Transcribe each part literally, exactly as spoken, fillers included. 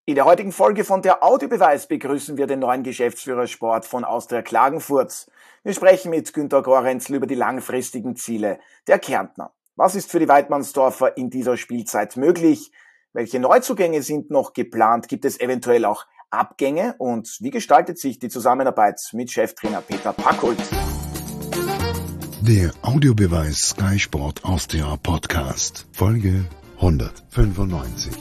In der heutigen Folge von der Audiobeweis begrüßen wir den neuen Geschäftsführer Sport von Austria Klagenfurt. Wir sprechen mit Günter Gorenzel über die langfristigen Ziele der Kärntner. Was ist für die Weidmannsdorfer in dieser Spielzeit möglich? Welche Neuzugänge sind noch geplant? Gibt es eventuell auch Abgänge? Und wie gestaltet sich die Zusammenarbeit mit Cheftrainer Peter Packold? Der Audiobeweis Sky Sport Austria Podcast, Folge hundertfünfundneunzig.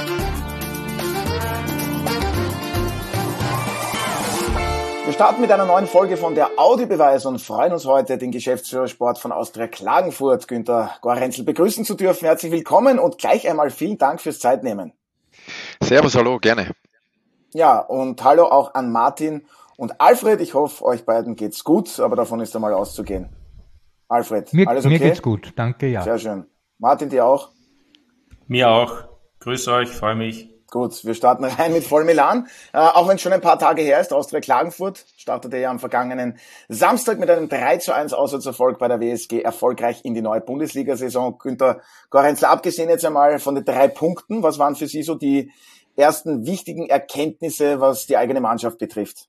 Wir starten mit einer neuen Folge von der Audiobeweis und freuen uns heute, den Geschäftsführer Sport von Austria Klagenfurt, Günter Gorenzel, begrüßen zu dürfen. Herzlich willkommen und gleich einmal vielen Dank fürs Zeitnehmen. Servus, hallo, gerne. Ja, und hallo auch an Martin und Alfred. Ich hoffe, euch beiden geht's gut, aber davon ist einmal auszugehen. Alfred, mir, alles okay? Mir geht's gut, danke, ja. Sehr schön. Martin, dir auch? Mir auch. Grüß euch, freue mich. Gut, wir starten rein mit Vollmelan. Äh, auch wenn es schon ein paar Tage her ist, Austria Klagenfurt startete ja am vergangenen Samstag mit einem drei zu eins Auswärtserfolg bei der W S G erfolgreich in die neue Bundesliga-Saison. Günter Gorenzel, abgesehen jetzt einmal von den drei Punkten, was waren für Sie so die ersten wichtigen Erkenntnisse, was die eigene Mannschaft betrifft?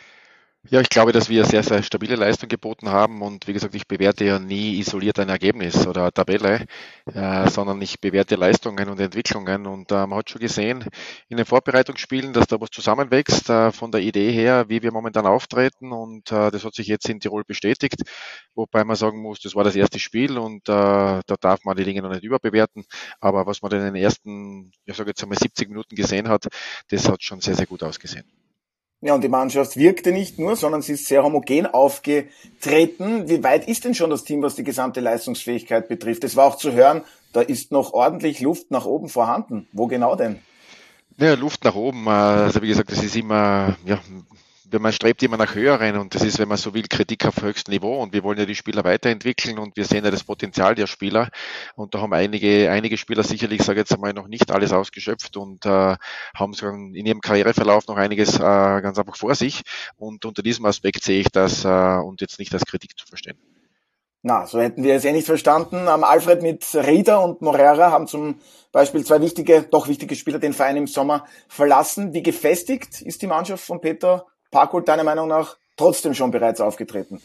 Ja, ich glaube, dass wir sehr, sehr stabile Leistung geboten haben und wie gesagt, ich bewerte ja nie isoliert ein Ergebnis oder eine Tabelle, äh, sondern ich bewerte Leistungen und Entwicklungen und äh, man hat schon gesehen in den Vorbereitungsspielen, dass da was zusammenwächst äh, von der Idee her, wie wir momentan auftreten und äh, das hat sich jetzt in Tirol bestätigt, wobei man sagen muss, das war das erste Spiel und äh, da darf man die Dinge noch nicht überbewerten, aber was man in den ersten, ich sage jetzt einmal siebzig Minuten gesehen hat, das hat schon sehr, sehr gut ausgesehen. Ja, und die Mannschaft wirkte nicht nur, sondern sie ist sehr homogen aufgetreten. Wie weit ist denn schon das Team, was die gesamte Leistungsfähigkeit betrifft? Es war auch zu hören, da ist noch ordentlich Luft nach oben vorhanden. Wo genau denn? Ja, Luft nach oben. Also wie gesagt, das ist immer, ja, man strebt immer nach höheren und das ist, wenn man so will, Kritik auf höchstem Niveau und wir wollen ja die Spieler weiterentwickeln und wir sehen ja das Potenzial der Spieler und da haben einige einige Spieler sicherlich, sage ich jetzt einmal, noch nicht alles ausgeschöpft und äh, haben so in ihrem Karriereverlauf noch einiges äh, ganz einfach vor sich und unter diesem Aspekt sehe ich das äh, und jetzt nicht als Kritik zu verstehen. Na, so hätten wir es eh nicht verstanden. Ähm, Alfred mit Rieder und Moreira haben zum Beispiel zwei wichtige, doch wichtige Spieler den Verein im Sommer verlassen. Wie gefestigt ist die Mannschaft von Peter Packold deiner Meinung nach trotzdem schon bereits aufgetreten?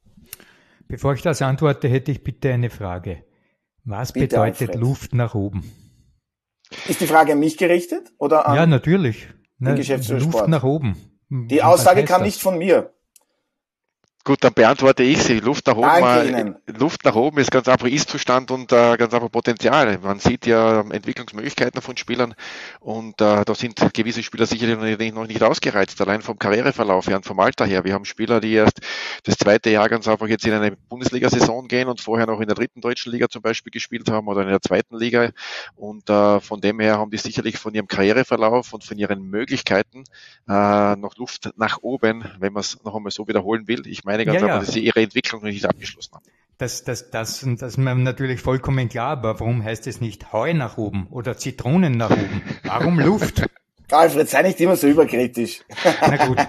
Bevor ich das antworte, hätte ich bitte eine Frage. Was bitte, bedeutet Alfred. Luft nach oben? Ist die Frage an mich gerichtet oder an Ja, natürlich. den Geschäftsführer Luft Sport? nach oben. Die Aussage kam das? nicht von mir. Gut, dann beantworte ich sie. Luft nach oben, Danke äh, Luft nach oben ist ganz einfach Ist-Zustand und äh, ganz einfach Potenzial. Man sieht ja Entwicklungsmöglichkeiten von Spielern und äh, da sind gewisse Spieler sicherlich noch nicht, noch nicht ausgereizt, allein vom Karriereverlauf her und vom Alter her. Wir haben Spieler, die erst das zweite Jahr ganz einfach jetzt in eine Bundesliga-Saison gehen und vorher noch in der dritten deutschen Liga zum Beispiel gespielt haben oder in der zweiten Liga und äh, von dem her haben die sicherlich von ihrem Karriereverlauf und von ihren Möglichkeiten äh, noch Luft nach oben, wenn man es noch einmal so wiederholen will. Ich meine, meine ganz ja, einfach, ja. dass sie ihre Entwicklung noch nicht abgeschlossen haben. Das, das, das, das ist mir natürlich vollkommen klar, aber warum heißt es nicht Heu nach oben oder Zitronen nach oben? Warum Luft? Alfred, sei nicht immer so überkritisch. Na gut.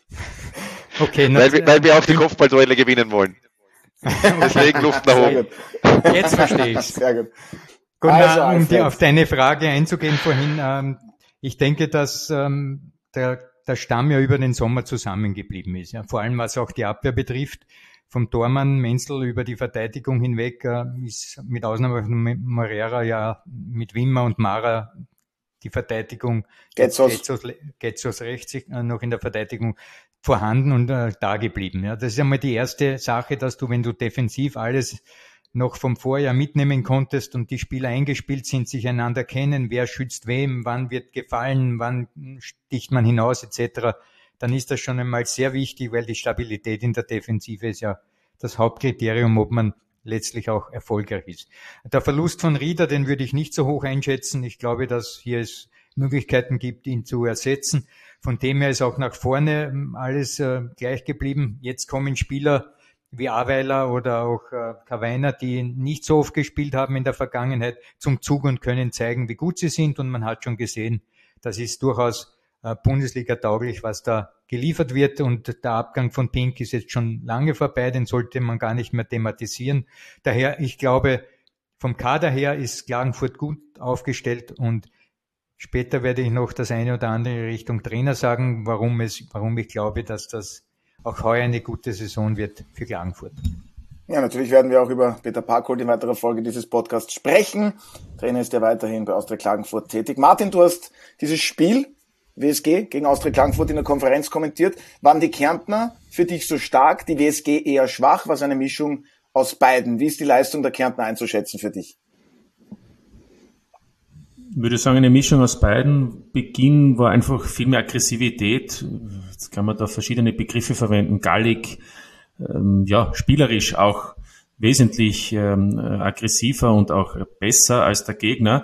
Okay, weil, wir, weil wir auch die Kopfballduelle gewinnen wollen. Deswegen Luft nach oben. Jetzt verstehe ich es. Sehr gut. Gut, also, na, um die, auf deine Frage einzugehen vorhin, ähm, ich denke, dass ähm, der der Stamm ja über den Sommer zusammengeblieben ist. Ja. Vor allem was auch die Abwehr betrifft. Vom Tormann Menzel über die Verteidigung hinweg äh, ist mit Ausnahme von Moreira ja mit Wimmer und Mara die Verteidigung Getzos rechts äh, noch in der Verteidigung vorhanden und äh, da geblieben. Ja. Das ist einmal die erste Sache, dass du, wenn du defensiv alles noch vom Vorjahr mitnehmen konntest und die Spieler eingespielt sind, sich einander kennen, wer schützt wem, wann wird gefallen, wann sticht man hinaus et cetera, dann ist das schon einmal sehr wichtig, weil die Stabilität in der Defensive ist ja das Hauptkriterium, ob man letztlich auch erfolgreich ist. Der Verlust von Rieder, den würde ich nicht so hoch einschätzen. Ich glaube, dass hier es Möglichkeiten gibt, ihn zu ersetzen. Von dem her ist auch nach vorne alles äh, gleich geblieben. Jetzt kommen Spieler wie Aweiler oder auch äh, Kawainer, die nicht so oft gespielt haben in der Vergangenheit, zum Zug und können zeigen, wie gut sie sind. Und man hat schon gesehen, das ist durchaus äh, Bundesliga-tauglich, was da geliefert wird. Und der Abgang von Pink ist jetzt schon lange vorbei, den sollte man gar nicht mehr thematisieren. Daher, ich glaube, vom Kader her ist Klagenfurt gut aufgestellt und Später werde ich noch das eine oder andere Richtung Trainer sagen, warum es, warum ich glaube, dass das auch heuer eine gute Saison wird für Klagenfurt. Ja, natürlich werden wir auch über Peter Parkholt in weiterer Folge dieses Podcasts sprechen. Trainer ist ja weiterhin bei Austria Klagenfurt tätig. Martin, du hast dieses Spiel W S G gegen Austria Klagenfurt in der Konferenz kommentiert. Waren die Kärntner für dich so stark, die W S G eher schwach? Was eine Mischung aus beiden? Wie ist die Leistung der Kärntner einzuschätzen für dich? Ich würde sagen, eine Mischung aus beiden. Beginn war einfach viel mehr Aggressivität. Jetzt kann man da verschiedene Begriffe verwenden. Gallig, ähm, ja, spielerisch auch wesentlich ähm, aggressiver und auch besser als der Gegner.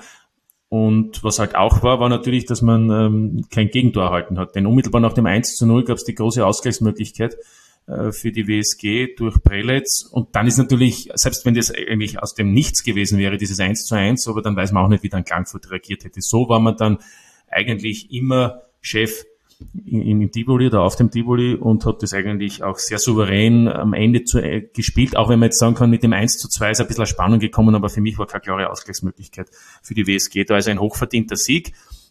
Und was halt auch war, war natürlich, dass man ähm, kein Gegentor erhalten hat. Denn unmittelbar nach dem eins zu null gab es die große Ausgleichsmöglichkeit äh, für die W S G durch Prelitz. Und dann ist natürlich, selbst wenn das eigentlich aus dem Nichts gewesen wäre, dieses eins zu eins, aber dann weiß man auch nicht, wie dann Klagenfurt reagiert hätte. So war man dann eigentlich immer Chef im Tivoli oder auf dem Tivoli und hat das eigentlich auch sehr souverän am Ende zu, äh, gespielt, auch wenn man jetzt sagen kann, mit dem eins zu zwei ist ein bisschen Spannung gekommen, aber für mich war keine klare Ausgleichsmöglichkeit für die W S G. Da ist ein hochverdienter Sieg.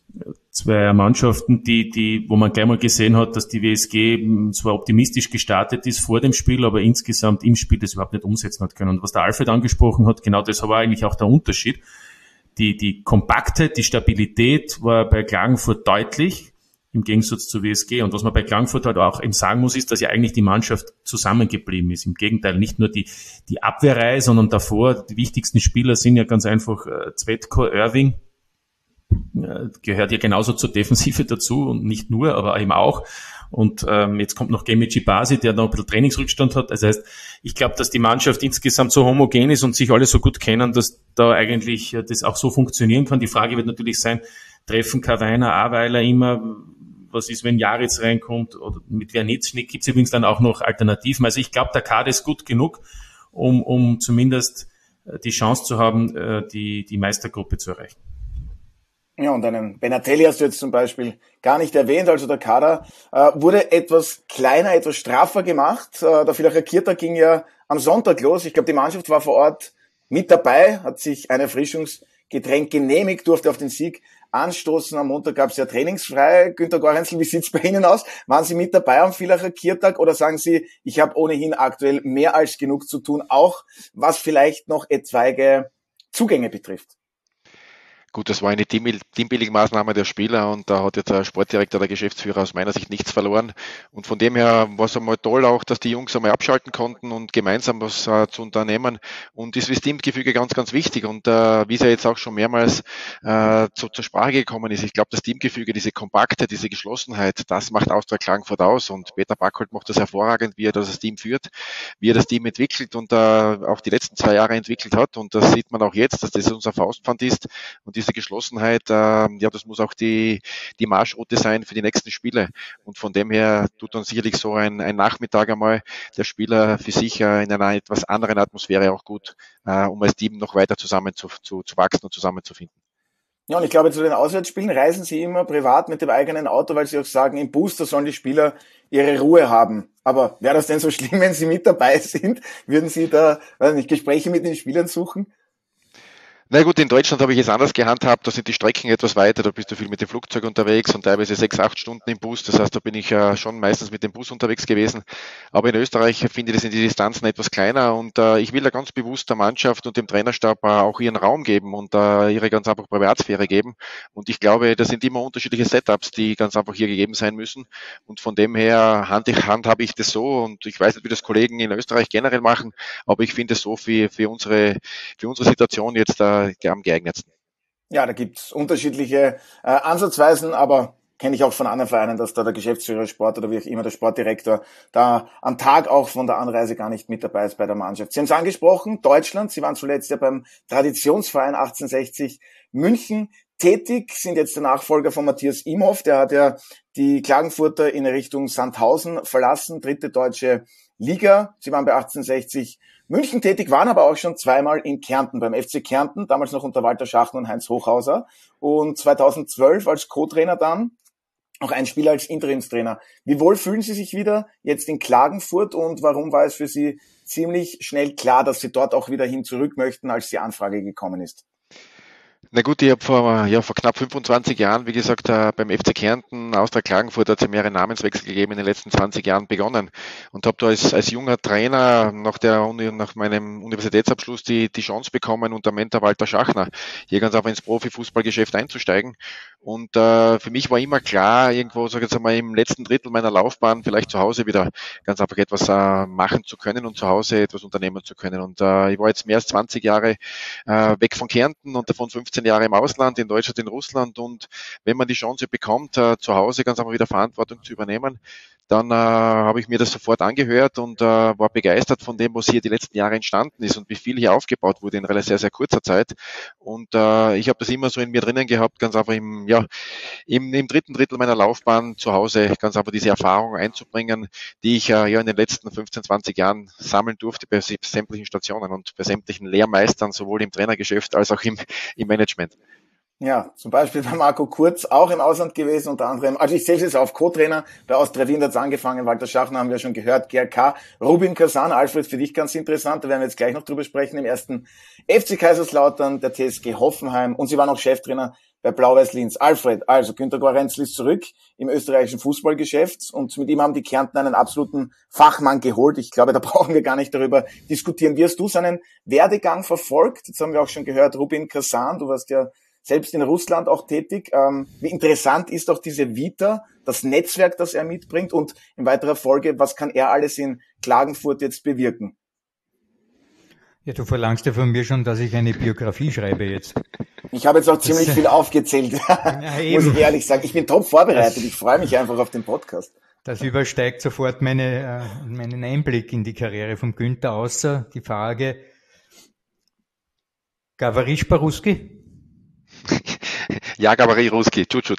Zwei Mannschaften, die, die, wo man gleich mal gesehen hat, dass die W S G zwar optimistisch gestartet ist vor dem Spiel, aber insgesamt im Spiel das überhaupt nicht umsetzen hat können. Und was der Alfred angesprochen hat, genau das war eigentlich auch der Unterschied. Die, die Kompaktheit, die Stabilität war bei Klagenfurt deutlich, im Gegensatz zur W S G. Und was man bei Klagenfurt halt auch eben sagen muss, ist, dass ja eigentlich die Mannschaft zusammengeblieben ist. Im Gegenteil, nicht nur die, die Abwehrreihe, sondern davor, die wichtigsten Spieler sind ja ganz einfach äh, Zvetko, Irving, äh, gehört ja genauso zur Defensive dazu und nicht nur, aber eben auch. Und ähm, jetzt kommt noch Gemici Basi, der da ein bisschen Trainingsrückstand hat. Das heißt, ich glaube, dass die Mannschaft insgesamt so homogen ist und sich alle so gut kennen, dass da eigentlich äh, das auch so funktionieren kann. Die Frage wird natürlich sein, treffen Karweiner, Aweiler immer, was ist, wenn Jaritz reinkommt oder mit Wernitzschnik, gibt es übrigens dann auch noch Alternativen. Also ich glaube, der Kader ist gut genug, um, um zumindest die Chance zu haben, die, die Meistergruppe zu erreichen. Ja, und einen Benatelli hast du jetzt zum Beispiel gar nicht erwähnt, also der Kader äh, wurde etwas kleiner, etwas straffer gemacht. Äh, der Villacher Kirtag ging ja am Sonntag los. Ich glaube, die Mannschaft war vor Ort mit dabei, hat sich ein Erfrischungsgetränk genehmigt, durfte auf den Sieg anstoßen. Am Montag gab es ja trainingsfrei. Günter Gorenzel, wie sieht's bei Ihnen aus? Waren Sie mit dabei am Villacher Kirtag oder sagen Sie, ich habe ohnehin aktuell mehr als genug zu tun, auch was vielleicht noch etwaige Zugänge betrifft? Gut, das war eine Teambuilding-Maßnahme der Spieler und da hat jetzt der Sportdirektor, der Geschäftsführer aus meiner Sicht nichts verloren. Und von dem her war es einmal toll auch, dass die Jungs einmal abschalten konnten und gemeinsam was äh, zu unternehmen. Und das ist das Teamgefüge ganz, ganz wichtig. Und äh, wie es ja jetzt auch schon mehrmals äh, zu, zur Sprache gekommen ist, ich glaube, das Teamgefüge, diese Kompakte, diese Geschlossenheit, das macht Austria Klagenfurt aus. Und Peter Parkholt macht das hervorragend, wie er das Team führt, wie er das Team entwickelt und äh, auch die letzten zwei Jahre entwickelt hat. Und das sieht man auch jetzt, dass das unser Faustpfand ist. Und diese Geschlossenheit, äh, ja, das muss auch die, die Marschroute sein für die nächsten Spiele. Und von dem her tut dann sicherlich so ein, ein Nachmittag einmal der Spieler für sich äh, in einer etwas anderen Atmosphäre auch gut, äh, um als Team noch weiter zusammen zu, zu, zu wachsen und zusammenzufinden. Ja, und ich glaube, zu den Auswärtsspielen reisen Sie immer privat mit dem eigenen Auto, weil Sie auch sagen, im Booster sollen die Spieler ihre Ruhe haben. Aber wäre das denn so schlimm, wenn Sie mit dabei sind? Würden Sie da, weiß nicht, Gespräche mit den Spielern suchen? Na gut, in Deutschland habe ich es anders gehandhabt, da sind die Strecken etwas weiter, da bist du viel mit dem Flugzeug unterwegs und teilweise sechs, acht Stunden im Bus, das heißt, da bin ich äh, schon meistens mit dem Bus unterwegs gewesen, aber in Österreich finde ich, sind die Distanzen etwas kleiner und äh, ich will da ganz bewusst der Mannschaft und dem Trainerstab äh, auch ihren Raum geben und äh, ihre ganz einfach Privatsphäre geben und ich glaube, das sind immer unterschiedliche Setups, die ganz einfach hier gegeben sein müssen und von dem her Hand in Hand habe ich das so und ich weiß nicht, wie das Kollegen in Österreich generell machen, aber ich finde es so für, für, unsere, für unsere Situation jetzt äh, am geeignetsten. Ja, da gibt's unterschiedliche äh, Ansatzweisen, aber kenne ich auch von anderen Vereinen, dass da der Geschäftsführer Sport oder wie auch immer der Sportdirektor da am Tag auch von der Anreise gar nicht mit dabei ist bei der Mannschaft. Sie haben es angesprochen, Deutschland, Sie waren zuletzt ja beim Traditionsverein achtzehnhundertsechzig München tätig, sind jetzt der Nachfolger von Matthias Imhoff, der hat ja die Klagenfurter in Richtung Sandhausen verlassen, dritte deutsche Liga. Sie waren bei achtzehnhundertsechzig München tätig, waren aber auch schon zweimal in Kärnten, beim F C Kärnten, damals noch unter Walter Schachten und Heinz Hochhauser und zweitausendzwölf als Co-Trainer dann, auch ein Spieler als Interimstrainer. Wie wohl fühlen Sie sich wieder jetzt in Klagenfurt und warum war es für Sie ziemlich schnell klar, dass Sie dort auch wieder hin zurück möchten, als die Anfrage gekommen ist? Na gut, ich habe vor, ja, vor knapp fünfundzwanzig Jahren, wie gesagt, äh, beim F C Kärnten, Austria Klagenfurt, hat es ja mehrere Namenswechsel gegeben in den letzten zwanzig Jahren begonnen und habe da als, als junger Trainer nach der Uni, nach meinem Universitätsabschluss die, die Chance bekommen, unter Mentor Walter Schachner hier ganz einfach ins Profifußballgeschäft einzusteigen. Und äh, für mich war immer klar, irgendwo, sag ich jetzt einmal, im letzten Drittel meiner Laufbahn vielleicht zu Hause wieder ganz einfach etwas äh, machen zu können und zu Hause etwas unternehmen zu können. Und äh, ich war jetzt mehr als zwanzig Jahre äh, weg von Kärnten und davon fünfzehn Jahre im Ausland, in Deutschland, in Russland. Und wenn man die Chance bekommt, äh, zu Hause ganz einfach wieder Verantwortung zu übernehmen, dann äh, habe ich mir das sofort angehört und äh, war begeistert von dem, was hier die letzten Jahre entstanden ist und wie viel hier aufgebaut wurde in relativ sehr, sehr kurzer Zeit. Und äh, ich habe das immer so in mir drinnen gehabt, ganz einfach im, ja, im, im dritten Drittel meiner Laufbahn zu Hause ganz einfach diese Erfahrung einzubringen, die ich äh, ja in den letzten fünfzehn, zwanzig Jahren sammeln durfte bei sämtlichen Stationen und bei sämtlichen Lehrmeistern, sowohl im Trainergeschäft als auch im, im Management. Ja, zum Beispiel bei Marco Kurz, auch im Ausland gewesen, unter anderem, also ich sehe es jetzt auf Co-Trainer, bei Austria Wien hat es angefangen, Walter Schachner haben wir schon gehört, G R K, Rubin Kazan, Alfred, für dich ganz interessant, da werden wir jetzt gleich noch drüber sprechen, im ersten F C Kaiserslautern, der T S G Hoffenheim und Sie waren auch Cheftrainer bei Blau-Weiß Linz. Alfred, also Günter Gorenzel ist zurück im österreichischen Fußballgeschäft und mit ihm haben die Kärnten einen absoluten Fachmann geholt. Ich glaube, da brauchen wir gar nicht darüber diskutieren. Wie hast du seinen Werdegang verfolgt? Jetzt haben wir auch schon gehört, Rubin Kazan, du warst ja selbst in Russland auch tätig. Ähm, wie interessant ist auch diese Vita, das Netzwerk, das er mitbringt und in weiterer Folge, was kann er alles in Klagenfurt jetzt bewirken? Ja, du verlangst ja von mir schon, dass ich eine Biografie schreibe jetzt. Ich habe jetzt auch ziemlich das, viel aufgezählt, ja, muss ich ehrlich sagen. Ich bin top vorbereitet, das, ich freue mich einfach auf den Podcast. Das übersteigt sofort meine, äh, meinen Einblick in die Karriere von Günther, außer die Frage, Gavarisch Baruski? Ja, Gabari Ruski, Tschutschut.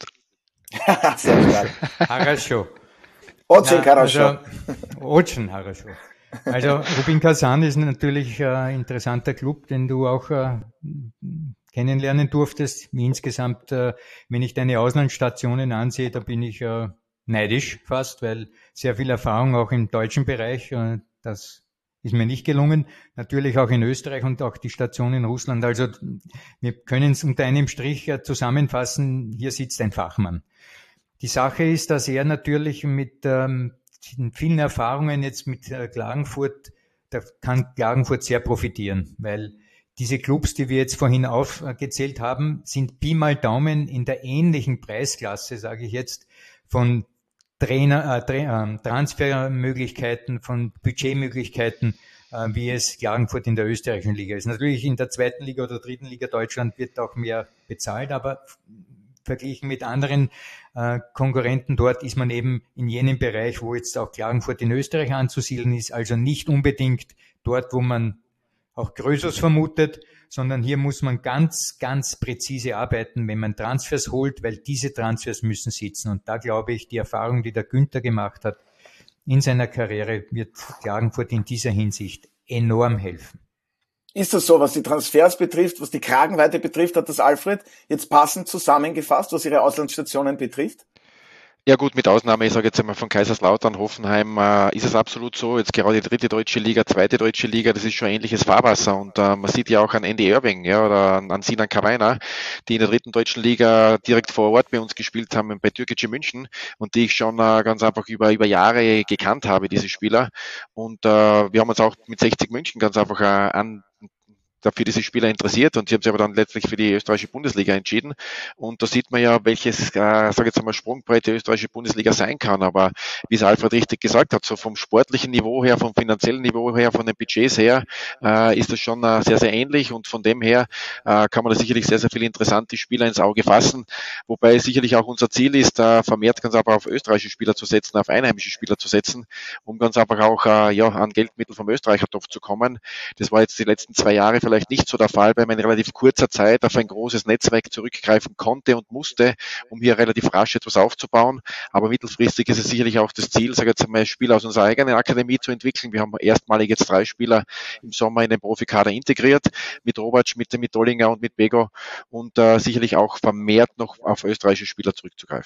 Sehr stark. Harascho. Очень хорошо. Очень хорошо. Also Rubin Kazan ist natürlich ein interessanter Club, den du auch äh, kennenlernen durftest. Insgesamt, äh, wenn ich deine Auslandsstationen ansehe, da bin ich äh, neidisch fast, weil sehr viel Erfahrung auch im deutschen Bereich, äh, das ist mir nicht gelungen. Natürlich auch in Österreich und auch die Station in Russland. Also wir können es unter einem Strich zusammenfassen, hier sitzt ein Fachmann. Die Sache ist, dass er natürlich mit ähm, vielen Erfahrungen jetzt mit äh, Klagenfurt, da kann Klagenfurt sehr profitieren, weil diese Clubs, die wir jetzt vorhin aufgezählt haben, sind Pi mal Daumen in der ähnlichen Preisklasse, sage ich jetzt, von Trainer, äh, Tra- äh, Transfermöglichkeiten, von Budgetmöglichkeiten, äh, wie es Klagenfurt in der österreichischen Liga ist. Natürlich in der zweiten Liga oder dritten Liga Deutschland wird auch mehr bezahlt, aber verglichen mit anderen äh, Konkurrenten dort ist man eben in jenem Bereich, wo jetzt auch Klagenfurt in Österreich anzusiedeln ist, also nicht unbedingt dort, wo man auch Größeres vermutet, sondern hier muss man ganz, ganz präzise arbeiten, wenn man Transfers holt, weil diese Transfers müssen sitzen. Und da glaube ich, die Erfahrung, die der Günther gemacht hat in seiner Karriere, wird Klagenfurt in dieser Hinsicht enorm helfen. Ist das so, was die Transfers betrifft, was die Kragenweite betrifft, hat das Alfred jetzt passend zusammengefasst, was ihre Auslandsstationen betrifft? Ja gut, mit Ausnahme, ich sage jetzt einmal von Kaiserslautern, Hoffenheim, äh, ist es absolut so. Jetzt gerade die dritte deutsche Liga, zweite deutsche Liga, das ist schon ähnliches Fahrwasser. Und äh, man sieht ja auch an Andy Irving, ja, oder an, an Sinan Kavaina, die in der dritten deutschen Liga direkt vor Ort bei uns gespielt haben, bei Türkgücü München, und die ich schon äh, ganz einfach über über Jahre gekannt habe, diese Spieler. Und äh, wir haben uns auch mit sechzig München ganz einfach äh, an dafür diese Spieler interessiert, und sie haben sich aber dann letztlich für die österreichische Bundesliga entschieden. Und da sieht man ja, welches, äh, sage jetzt einmal, Sprungbrett die österreichische Bundesliga sein kann. Aber wie es Alfred richtig gesagt hat, so vom sportlichen Niveau her, vom finanziellen Niveau her, von den Budgets her, äh, ist das schon äh, sehr, sehr ähnlich, und von dem her äh, kann man da sicherlich sehr, sehr viele interessante Spieler ins Auge fassen. Wobei sicherlich auch unser Ziel ist, äh, vermehrt ganz einfach auf österreichische Spieler zu setzen, auf einheimische Spieler zu setzen, um ganz einfach auch äh, ja, an Geldmittel vom Österreichertopf zu kommen. Das war jetzt die letzten zwei Jahre vielleicht nicht so der Fall, weil man in relativ kurzer Zeit auf ein großes Netzwerk zurückgreifen konnte und musste, um hier relativ rasch etwas aufzubauen. Aber mittelfristig ist es sicherlich auch das Ziel, sage ich jetzt einmal, Spieler aus unserer eigenen Akademie zu entwickeln. Wir haben erstmalig jetzt drei Spieler im Sommer in den Profikader integriert, mit Robac, mit, mit Dollinger und mit Bego, und äh, sicherlich auch vermehrt noch auf österreichische Spieler zurückzugreifen.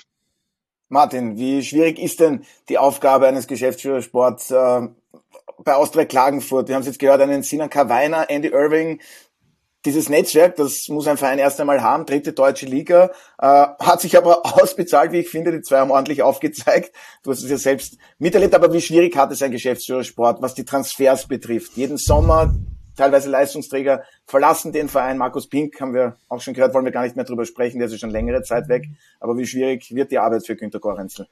Martin, wie schwierig ist denn die Aufgabe eines Geschäftsführersports äh, bei Austria Klagenfurt? Wir haben es jetzt gehört, einen Sinan Kavaina, Andy Irving, Dieses Netzwerk, das muss ein Verein erst einmal haben, dritte deutsche Liga, äh, hat sich aber ausbezahlt, wie ich finde. Die zwei haben ordentlich aufgezeigt. Du hast es ja selbst miterlebt, aber wie schwierig hat es ein Geschäftsführersport, was die Transfers betrifft? Jeden Sommer teilweise Leistungsträger verlassen den Verein. Markus Pink haben wir auch schon gehört, wollen wir gar nicht mehr drüber sprechen, der ist schon längere Zeit weg. Aber wie schwierig wird die Arbeit für Günter Gorenzel?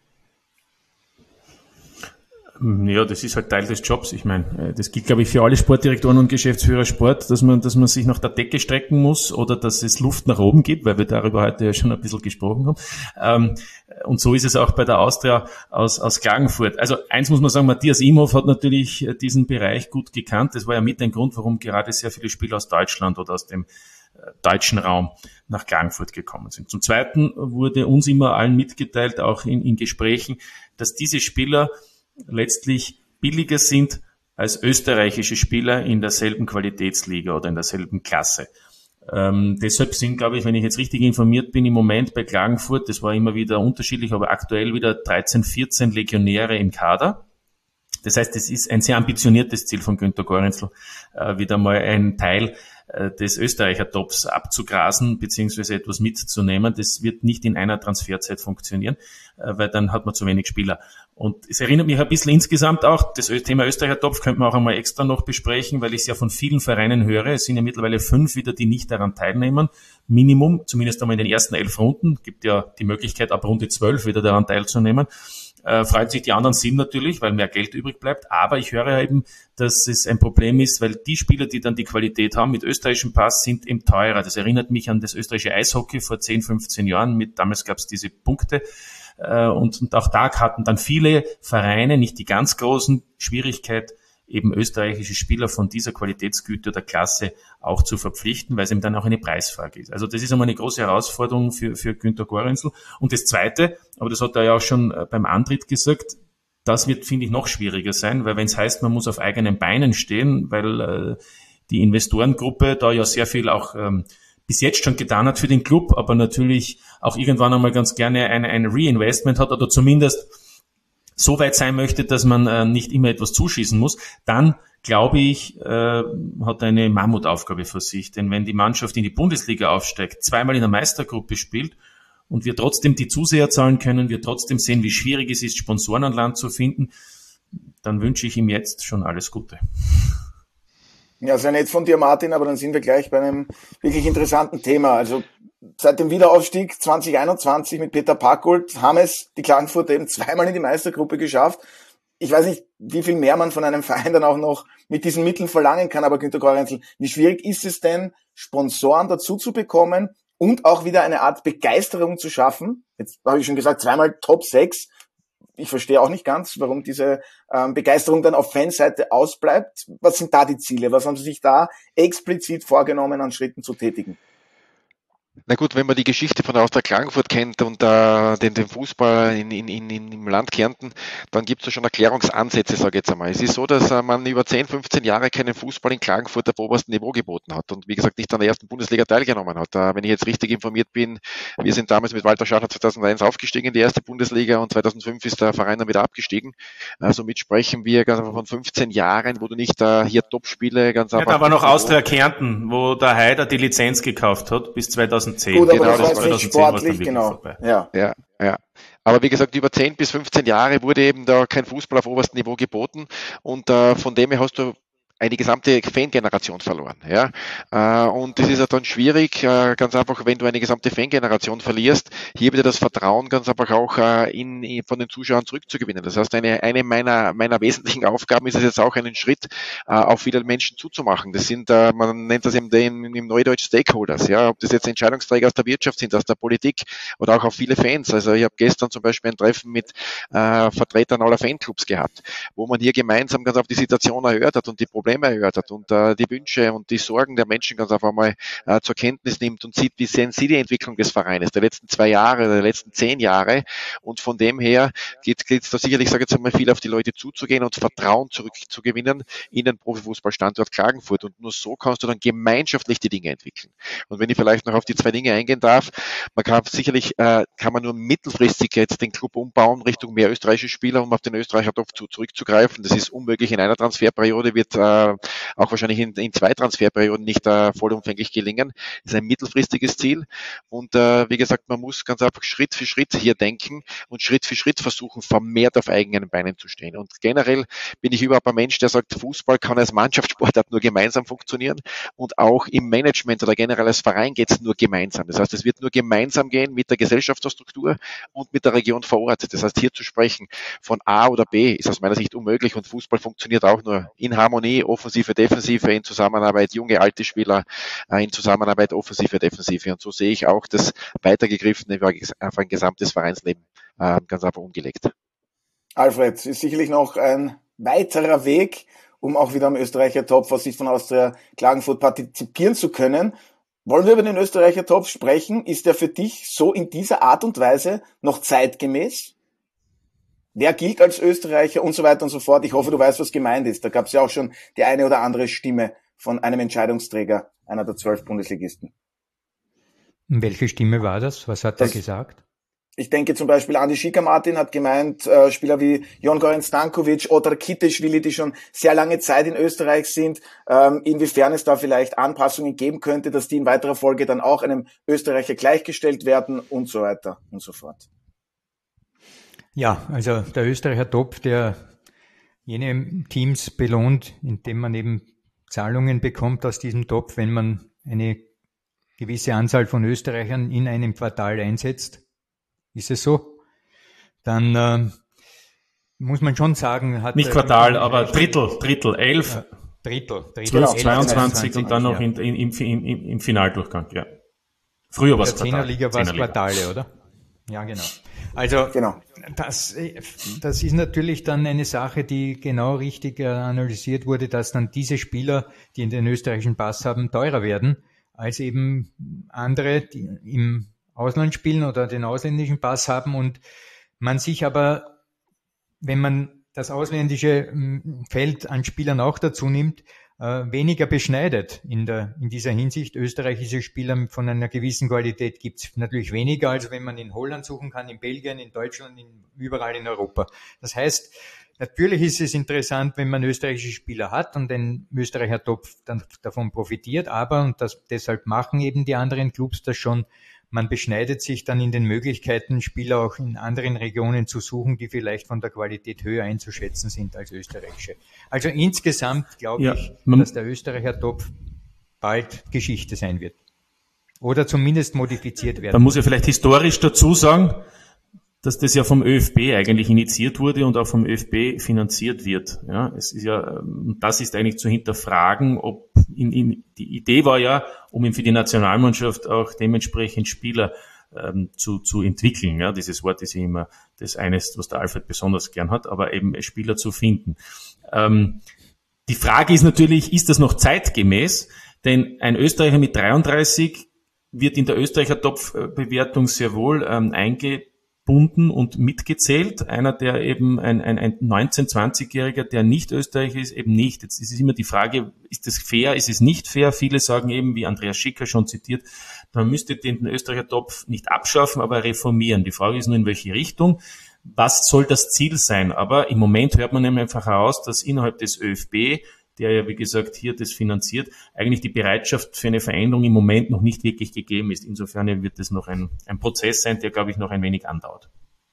Ja, das ist halt Teil des Jobs. Ich meine, das gilt, glaube ich, für alle Sportdirektoren und Geschäftsführer Sport, dass man, dass man sich nach der Decke strecken muss oder dass es Luft nach oben gibt, weil wir darüber heute ja schon ein bisschen gesprochen haben. Und so ist es auch bei der Austria aus, aus Klagenfurt. Also eins muss man sagen, Matthias Imhoff hat natürlich diesen Bereich gut gekannt. Das war ja mit ein Grund, warum gerade sehr viele Spieler aus Deutschland oder aus dem deutschen Raum nach Klagenfurt gekommen sind. Zum Zweiten wurde uns immer allen mitgeteilt, auch in, in Gesprächen, dass diese Spieler letztlich billiger sind als österreichische Spieler in derselben Qualitätsliga oder in derselben Klasse. Ähm, deshalb sind, glaube ich, wenn ich jetzt richtig informiert bin, im Moment bei Klagenfurt, das war immer wieder unterschiedlich, aber aktuell wieder dreizehn, vierzehn Legionäre im Kader. Das heißt, es ist ein sehr ambitioniertes Ziel von Günter Gorenzel, äh, wieder mal ein Teil äh, des Österreicher-Tops abzugrasen, beziehungsweise etwas mitzunehmen. Das wird nicht in einer Transferzeit funktionieren, äh, weil dann hat man zu wenig Spieler. Und es erinnert mich ein bisschen insgesamt auch, das Thema Österreicher-Topf könnte man auch einmal extra noch besprechen, weil ich es ja von vielen Vereinen höre. Es sind ja mittlerweile fünf wieder, die nicht daran teilnehmen. Minimum, zumindest einmal in den ersten elf Runden. Gibt ja die Möglichkeit, ab Runde zwölf wieder daran teilzunehmen. Äh, freuen sich die anderen sieben natürlich, weil mehr Geld übrig bleibt. Aber ich höre eben, dass es ein Problem ist, weil die Spieler, die dann die Qualität haben mit österreichischem Pass, sind eben teurer. Das erinnert mich an das österreichische Eishockey vor zehn, fünfzehn Jahren. Mit, damals gab es diese Punkte. Äh, und, und auch da hatten dann viele Vereine, nicht die ganz großen, Schwierigkeit, eben österreichische Spieler von dieser Qualitätsgüte oder Klasse auch zu verpflichten, weil es eben dann auch eine Preisfrage ist. Also das ist einmal eine große Herausforderung für, für Günter Gorenzel. Und das Zweite, aber das hat er ja auch schon beim Antritt gesagt, das wird, finde ich, noch schwieriger sein, weil wenn es heißt, man muss auf eigenen Beinen stehen, weil äh, die Investorengruppe da ja sehr viel auch ähm, bis jetzt schon getan hat für den Club, aber natürlich auch irgendwann einmal ganz gerne ein, ein Reinvestment hat oder zumindest so weit sein möchte, dass man äh, nicht immer etwas zuschießen muss, dann, glaube ich, äh, hat er eine Mammutaufgabe vor sich. Denn wenn die Mannschaft in die Bundesliga aufsteigt, zweimal in der Meistergruppe spielt und wir trotzdem die Zuseher zahlen können, wir trotzdem sehen, wie schwierig es ist, Sponsoren an Land zu finden, dann wünsche ich ihm jetzt schon alles Gute. Ja, sehr nett von dir, Martin, aber dann sind wir gleich bei einem wirklich interessanten Thema. Also seit dem Wiederaufstieg zwanzig einundzwanzig mit Peter Packold haben es die Klagenfurter eben zweimal in die Meistergruppe geschafft. Ich weiß nicht, wie viel mehr man von einem Verein dann auch noch mit diesen Mitteln verlangen kann, aber Günter Gorenzel, wie schwierig ist es denn, Sponsoren dazu zu bekommen und auch wieder eine Art Begeisterung zu schaffen? Jetzt habe ich schon gesagt, zweimal Top sechs. Ich verstehe auch nicht ganz, warum diese ähm, Begeisterung dann auf Fanseite ausbleibt. Was sind da die Ziele? Was haben Sie sich da explizit vorgenommen, an Schritten zu tätigen? Na gut, wenn man die Geschichte von der Austria Klagenfurt kennt und äh, den, den Fußball in, in, in, im Land Kärnten, dann gibt es ja schon Erklärungsansätze, sage ich jetzt einmal. Es ist so, dass äh, man über zehn, fünfzehn Jahre keinen Fußball in Klagenfurt auf oberstem Niveau geboten hat und wie gesagt nicht an der ersten Bundesliga teilgenommen hat. Äh, wenn ich jetzt richtig informiert bin, wir sind damals mit Walter Schacher zweitausendeins aufgestiegen in die erste Bundesliga und zweitausendfünf ist der Verein dann wieder abgestiegen. Äh, somit sprechen wir ganz einfach von fünfzehn Jahren, wo du nicht äh, hier Top-Spiele ganz einfach... Ja, da war noch Austria Kärnten, wo der Haider die Lizenz gekauft hat bis zweitausendzehn. Gut, aber genau, das, das war nicht sportlich, genau. Ja. ja, ja. Aber wie gesagt, über zehn bis fünfzehn Jahre wurde eben da kein Fußball auf oberstem Niveau geboten und äh, von dem her hast du eine gesamte Fangeneration verloren. Ja? Äh, und das ist ja dann schwierig, äh, ganz einfach, wenn du eine gesamte Fangeneration verlierst, hier wieder das Vertrauen ganz einfach auch äh, in, in, von den Zuschauern zurückzugewinnen. Das heißt, eine, eine meiner, meiner wesentlichen Aufgaben ist es jetzt auch, einen Schritt äh, auf viele Menschen zuzumachen. Das sind, äh, man nennt das eben den, im Neudeutsch Stakeholders, ja? Ob das jetzt Entscheidungsträger aus der Wirtschaft sind, aus der Politik oder auch auf viele Fans. Also ich habe gestern zum Beispiel ein Treffen mit äh, Vertretern aller Fanclubs gehabt, wo man hier gemeinsam ganz auf die Situation erhört hat und die Probleme erhört hat und äh, die Wünsche und die Sorgen der Menschen ganz einfach mal äh, zur Kenntnis nimmt und sieht, wie sehen sie die Entwicklung des Vereines der letzten zwei Jahre, der letzten zehn Jahre und von dem her geht es da sicherlich, sage ich jetzt einmal, viel auf die Leute zuzugehen und Vertrauen zurückzugewinnen in den Profifußballstandort Klagenfurt und nur so kannst du dann gemeinschaftlich die Dinge entwickeln. Und wenn ich vielleicht noch auf die zwei Dinge eingehen darf, man kann sicherlich, äh, kann man nur mittelfristig jetzt den Club umbauen Richtung mehr österreichische Spieler, um auf den Österreicher Topf zu, zurückzugreifen. Das ist unmöglich in einer Transferperiode, wird äh, äh, auch wahrscheinlich in, in zwei Transferperioden nicht äh, vollumfänglich gelingen. Das ist ein mittelfristiges Ziel und äh, wie gesagt, man muss ganz einfach Schritt für Schritt hier denken und Schritt für Schritt versuchen, vermehrt auf eigenen Beinen zu stehen. Und generell bin ich überhaupt ein Mensch, der sagt, Fußball kann als Mannschaftssportart nur gemeinsam funktionieren und auch im Management oder generell als Verein geht es nur gemeinsam. Das heißt, es wird nur gemeinsam gehen mit der Gesellschaftsstruktur und mit der Region vor Ort. Das heißt, hier zu sprechen von A oder B ist aus meiner Sicht unmöglich und Fußball funktioniert auch nur in Harmonie, Offensive, Defensive, in Zusammenarbeit, junge, alte Spieler, in Zusammenarbeit, Offensive, Defensive. Und so sehe ich auch das weitergegriffene auf ein gesamtes Vereinsleben ganz einfach umgelegt. Alfred, ist sicherlich noch ein weiterer Weg, um auch wieder am Österreicher Topf aus Sicht von Austria Klagenfurt partizipieren zu können. Wollen wir über den Österreicher Topf sprechen? Ist der für dich so in dieser Art und Weise noch zeitgemäß? Wer gilt als Österreicher und so weiter und so fort? Ich hoffe, du weißt, was gemeint ist. Da gab es ja auch schon die eine oder andere Stimme von einem Entscheidungsträger einer der zwölf Bundesligisten. Welche Stimme war das? Was hat das, er gesagt? Ich denke zum Beispiel, Andi Schickermartin hat gemeint, äh, Spieler wie Jon Goran Stankovic, Otar Kitischwili, die schon sehr lange Zeit in Österreich sind, ähm, inwiefern es da vielleicht Anpassungen geben könnte, dass die in weiterer Folge dann auch einem Österreicher gleichgestellt werden und so weiter und so fort. Ja, also der Österreicher Topf, der jene Teams belohnt, indem man eben Zahlungen bekommt aus diesem Topf, wenn man eine gewisse Anzahl von Österreichern in einem Quartal einsetzt. Ist es so? Dann äh, muss man schon sagen, hat nicht Quartal, aber Drittel, Drittel, elf, äh, Drittel, Drittel, zwölf, zweiundzwanzig und dann noch in, in, im, im, im Finaldurchgang, ja. Früher war es Quartal. In der Zehnerliga war es Quartale, oder? Ja, genau. Also genau. Das, das ist natürlich dann eine Sache, die genau richtig analysiert wurde, dass dann diese Spieler, die den österreichischen Pass haben, teurer werden, als eben andere, die im Ausland spielen oder den ausländischen Pass haben und man sich aber, wenn man das ausländische Feld an Spielern auch dazu nimmt, weniger beschneidet in der in dieser Hinsicht. Österreichische Spieler von einer gewissen Qualität gibt es natürlich weniger, als wenn man in Holland suchen kann, in Belgien, in Deutschland, in, überall in Europa. Das heißt, natürlich ist es interessant, wenn man österreichische Spieler hat und ein Österreicher Topf dann davon profitiert, aber, und das deshalb machen eben die anderen Clubs das schon, man beschneidet sich dann in den Möglichkeiten, Spieler auch in anderen Regionen zu suchen, die vielleicht von der Qualität höher einzuschätzen sind als österreichische. Also insgesamt glaube ja, ich, dass der Österreicher Topf bald Geschichte sein wird. Oder zumindest modifiziert werden. Da muss ich vielleicht historisch dazu sagen, dass das ja vom ÖFB eigentlich initiiert wurde und auch vom ÖFB finanziert wird. Ja, es ist ja, das ist eigentlich zu hinterfragen, ob in, in, die Idee war ja, um für die Nationalmannschaft auch dementsprechend Spieler ähm, zu, zu entwickeln. Ja, dieses Wort ist ja immer das eines, was der Alfred besonders gern hat, aber eben Spieler zu finden. Ähm, die Frage ist natürlich, ist das noch zeitgemäß? Denn ein Österreicher mit dreiunddreißig wird in der Österreicher Topfbewertung sehr wohl ähm, eingebunden und mitgezählt. Einer, der eben ein, ein, ein neunzehn-, zwanzigjähriger, der nicht Österreicher ist, eben nicht. Jetzt ist es immer die Frage, ist das fair, ist es nicht fair? Viele sagen eben, wie Andreas Schicker schon zitiert, man müsste den Österreicher Topf nicht abschaffen, aber reformieren. Die Frage ist nur, in welche Richtung. Was soll das Ziel sein? Aber im Moment hört man eben einfach heraus, dass innerhalb des ÖFB, der ja, wie gesagt, hier das finanziert, eigentlich die Bereitschaft für eine Veränderung im Moment noch nicht wirklich gegeben ist. Insofern wird es noch ein, ein Prozess sein, der, glaube ich, noch ein wenig andauert.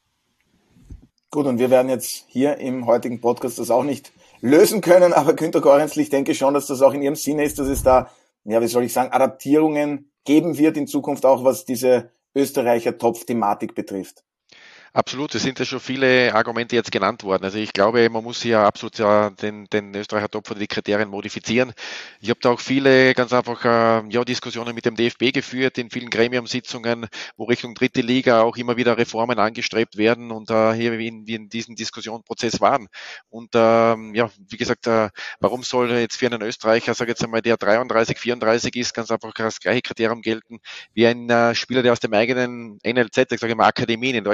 Gut, und wir werden jetzt hier im heutigen Podcast das auch nicht lösen können, aber Günter Gorentzl, ich denke schon, dass das auch in Ihrem Sinne ist, dass es da, ja, wie soll ich sagen, Adaptierungen geben wird in Zukunft auch, was diese Österreicher Topf-Thematik betrifft. Absolut, es sind ja schon viele Argumente jetzt genannt worden. Also ich glaube, man muss ja absolut ja den, den Österreicher Topf oder die Kriterien modifizieren. Ich habe da auch viele ganz einfach äh, ja Diskussionen mit dem D F B geführt, in vielen Gremiumsitzungen, wo Richtung dritte Liga auch immer wieder Reformen angestrebt werden und äh, hier wie in, wie in diesem Diskussionsprozess waren. Und ähm, ja, wie gesagt, äh, warum soll jetzt für einen Österreicher, sage jetzt einmal, der dreiunddreißig, vierunddreißig ist, ganz einfach das gleiche Kriterium gelten wie ein äh, Spieler, der aus dem eigenen N L Z, ich sage immer Akademien, in Deutschland heißt N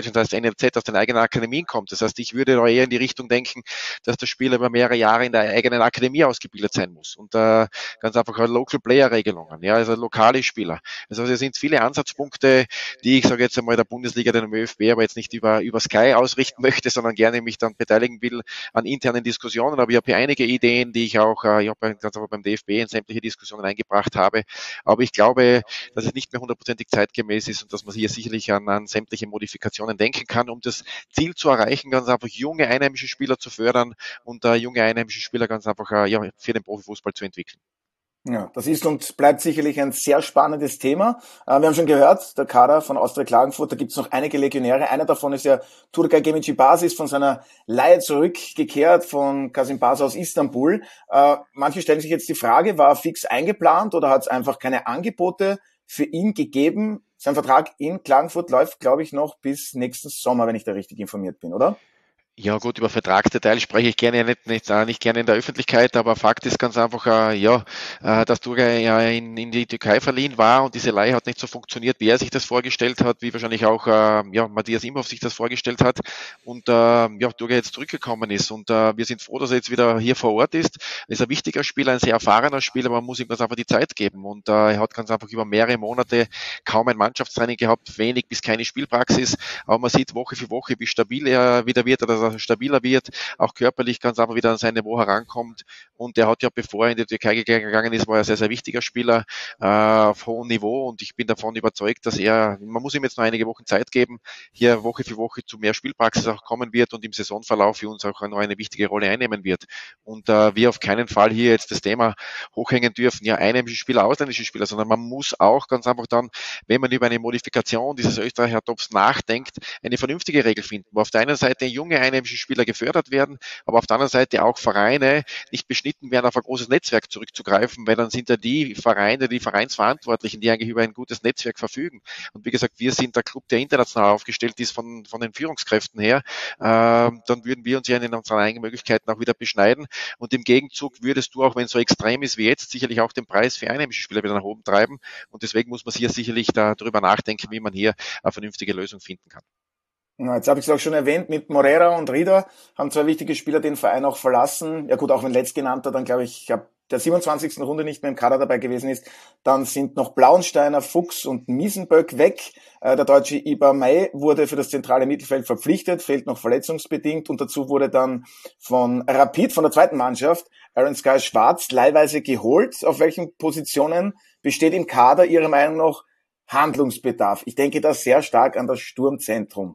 N L Z, aus den eigenen Akademien kommt. Das heißt, ich würde da eher in die Richtung denken, dass der Spieler über mehrere Jahre in der eigenen Akademie ausgebildet sein muss. Und äh, ganz einfach Local Player Regelungen, ja, also lokale Spieler. Also es sind viele Ansatzpunkte, die ich sage jetzt einmal der Bundesliga, den ÖFB, aber jetzt nicht über, über Sky ausrichten möchte, sondern gerne mich dann beteiligen will an internen Diskussionen. Aber ich habe hier einige Ideen, die ich auch äh, ich habe ganz einfach beim D F B in sämtliche Diskussionen eingebracht habe. Aber ich glaube, dass es nicht mehr hundertprozentig zeitgemäß ist und dass man hier sicherlich an, an sämtliche Modifikationen denken kann, um das Ziel zu erreichen, ganz einfach junge einheimische Spieler zu fördern und äh, junge einheimische Spieler ganz einfach äh, ja, für den Profifußball zu entwickeln. Ja, das ist und bleibt sicherlich ein sehr spannendes Thema. Wir haben schon gehört, der Kader von Austria Klagenfurt, da gibt es noch einige Legionäre. Einer davon ist ja Turgay Gemicibaşy, ist von seiner Leihe zurückgekehrt von Kasimpasa aus Istanbul. Manche stellen sich jetzt die Frage, war er fix eingeplant oder hat es einfach keine Angebote für ihn gegeben? Sein Vertrag in Klagenfurt läuft, glaube ich, noch bis nächsten Sommer, wenn ich da richtig informiert bin, oder? Ja gut, über Vertragsdetails spreche ich gerne nicht, nicht, nicht gerne in der Öffentlichkeit, aber Fakt ist ganz einfach, äh, ja, äh, dass Turgay ja in, in die Türkei verliehen war und diese Leihe hat nicht so funktioniert, wie er sich das vorgestellt hat, wie wahrscheinlich auch äh, ja, Matthias Imhoff sich das vorgestellt hat und äh, ja, Turgay jetzt zurückgekommen ist und äh, wir sind froh, dass er jetzt wieder hier vor Ort ist. Er ist ein wichtiger Spieler, ein sehr erfahrener Spieler, aber man muss ihm ganz einfach die Zeit geben und äh, er hat ganz einfach über mehrere Monate kaum ein Mannschaftstraining gehabt, wenig bis keine Spielpraxis, aber man sieht Woche für Woche, wie stabil er wieder wird oder stabiler wird, auch körperlich ganz einfach wieder an sein Niveau herankommt und er hat ja, bevor er in die Türkei gegangen ist, war er sehr, sehr wichtiger Spieler äh, auf hohem Niveau und ich bin davon überzeugt, dass er, man muss ihm jetzt noch einige Wochen Zeit geben, hier Woche für Woche zu mehr Spielpraxis auch kommen wird und im Saisonverlauf für uns auch noch eine wichtige Rolle einnehmen wird und äh, wir auf keinen Fall hier jetzt das Thema hochhängen dürfen, ja einheimische Spieler, ausländische Spieler, sondern man muss auch ganz einfach dann, wenn man über eine Modifikation dieses Österreicher Tops nachdenkt, eine vernünftige Regel finden, wo auf der einen Seite junge einheimische Spieler gefördert werden, aber auf der anderen Seite auch Vereine nicht beschnitten werden, auf ein großes Netzwerk zurückzugreifen, weil dann sind ja die Vereine, die Vereinsverantwortlichen, die eigentlich über ein gutes Netzwerk verfügen. Und wie gesagt, wir sind der Club, der international aufgestellt ist von, von den Führungskräften her, äh, dann würden wir uns ja in unseren eigenen Möglichkeiten auch wieder beschneiden und im Gegenzug würdest du, auch wenn es so extrem ist wie jetzt, sicherlich auch den Preis für einheimische Spieler wieder nach oben treiben und deswegen muss man hier sicherlich darüber nachdenken, wie man hier eine vernünftige Lösung finden kann. Ja, jetzt habe ich es auch schon erwähnt, mit Moreira und Rieder haben zwei wichtige Spieler den Verein auch verlassen. Ja gut, auch wenn letztgenannter dann, glaube ich, ab der siebenundzwanzigsten Runde nicht mehr im Kader dabei gewesen ist, dann sind noch Blauensteiner, Fuchs und Miesenböck weg. Äh, der deutsche Iba May wurde für das zentrale Mittelfeld verpflichtet, fehlt noch verletzungsbedingt und dazu wurde dann von Rapid, von der zweiten Mannschaft, Aaron Sky Schwarz leihweise geholt. Auf welchen Positionen besteht im Kader Ihrer Meinung nach Handlungsbedarf? Ich denke da sehr stark an das Sturmzentrum.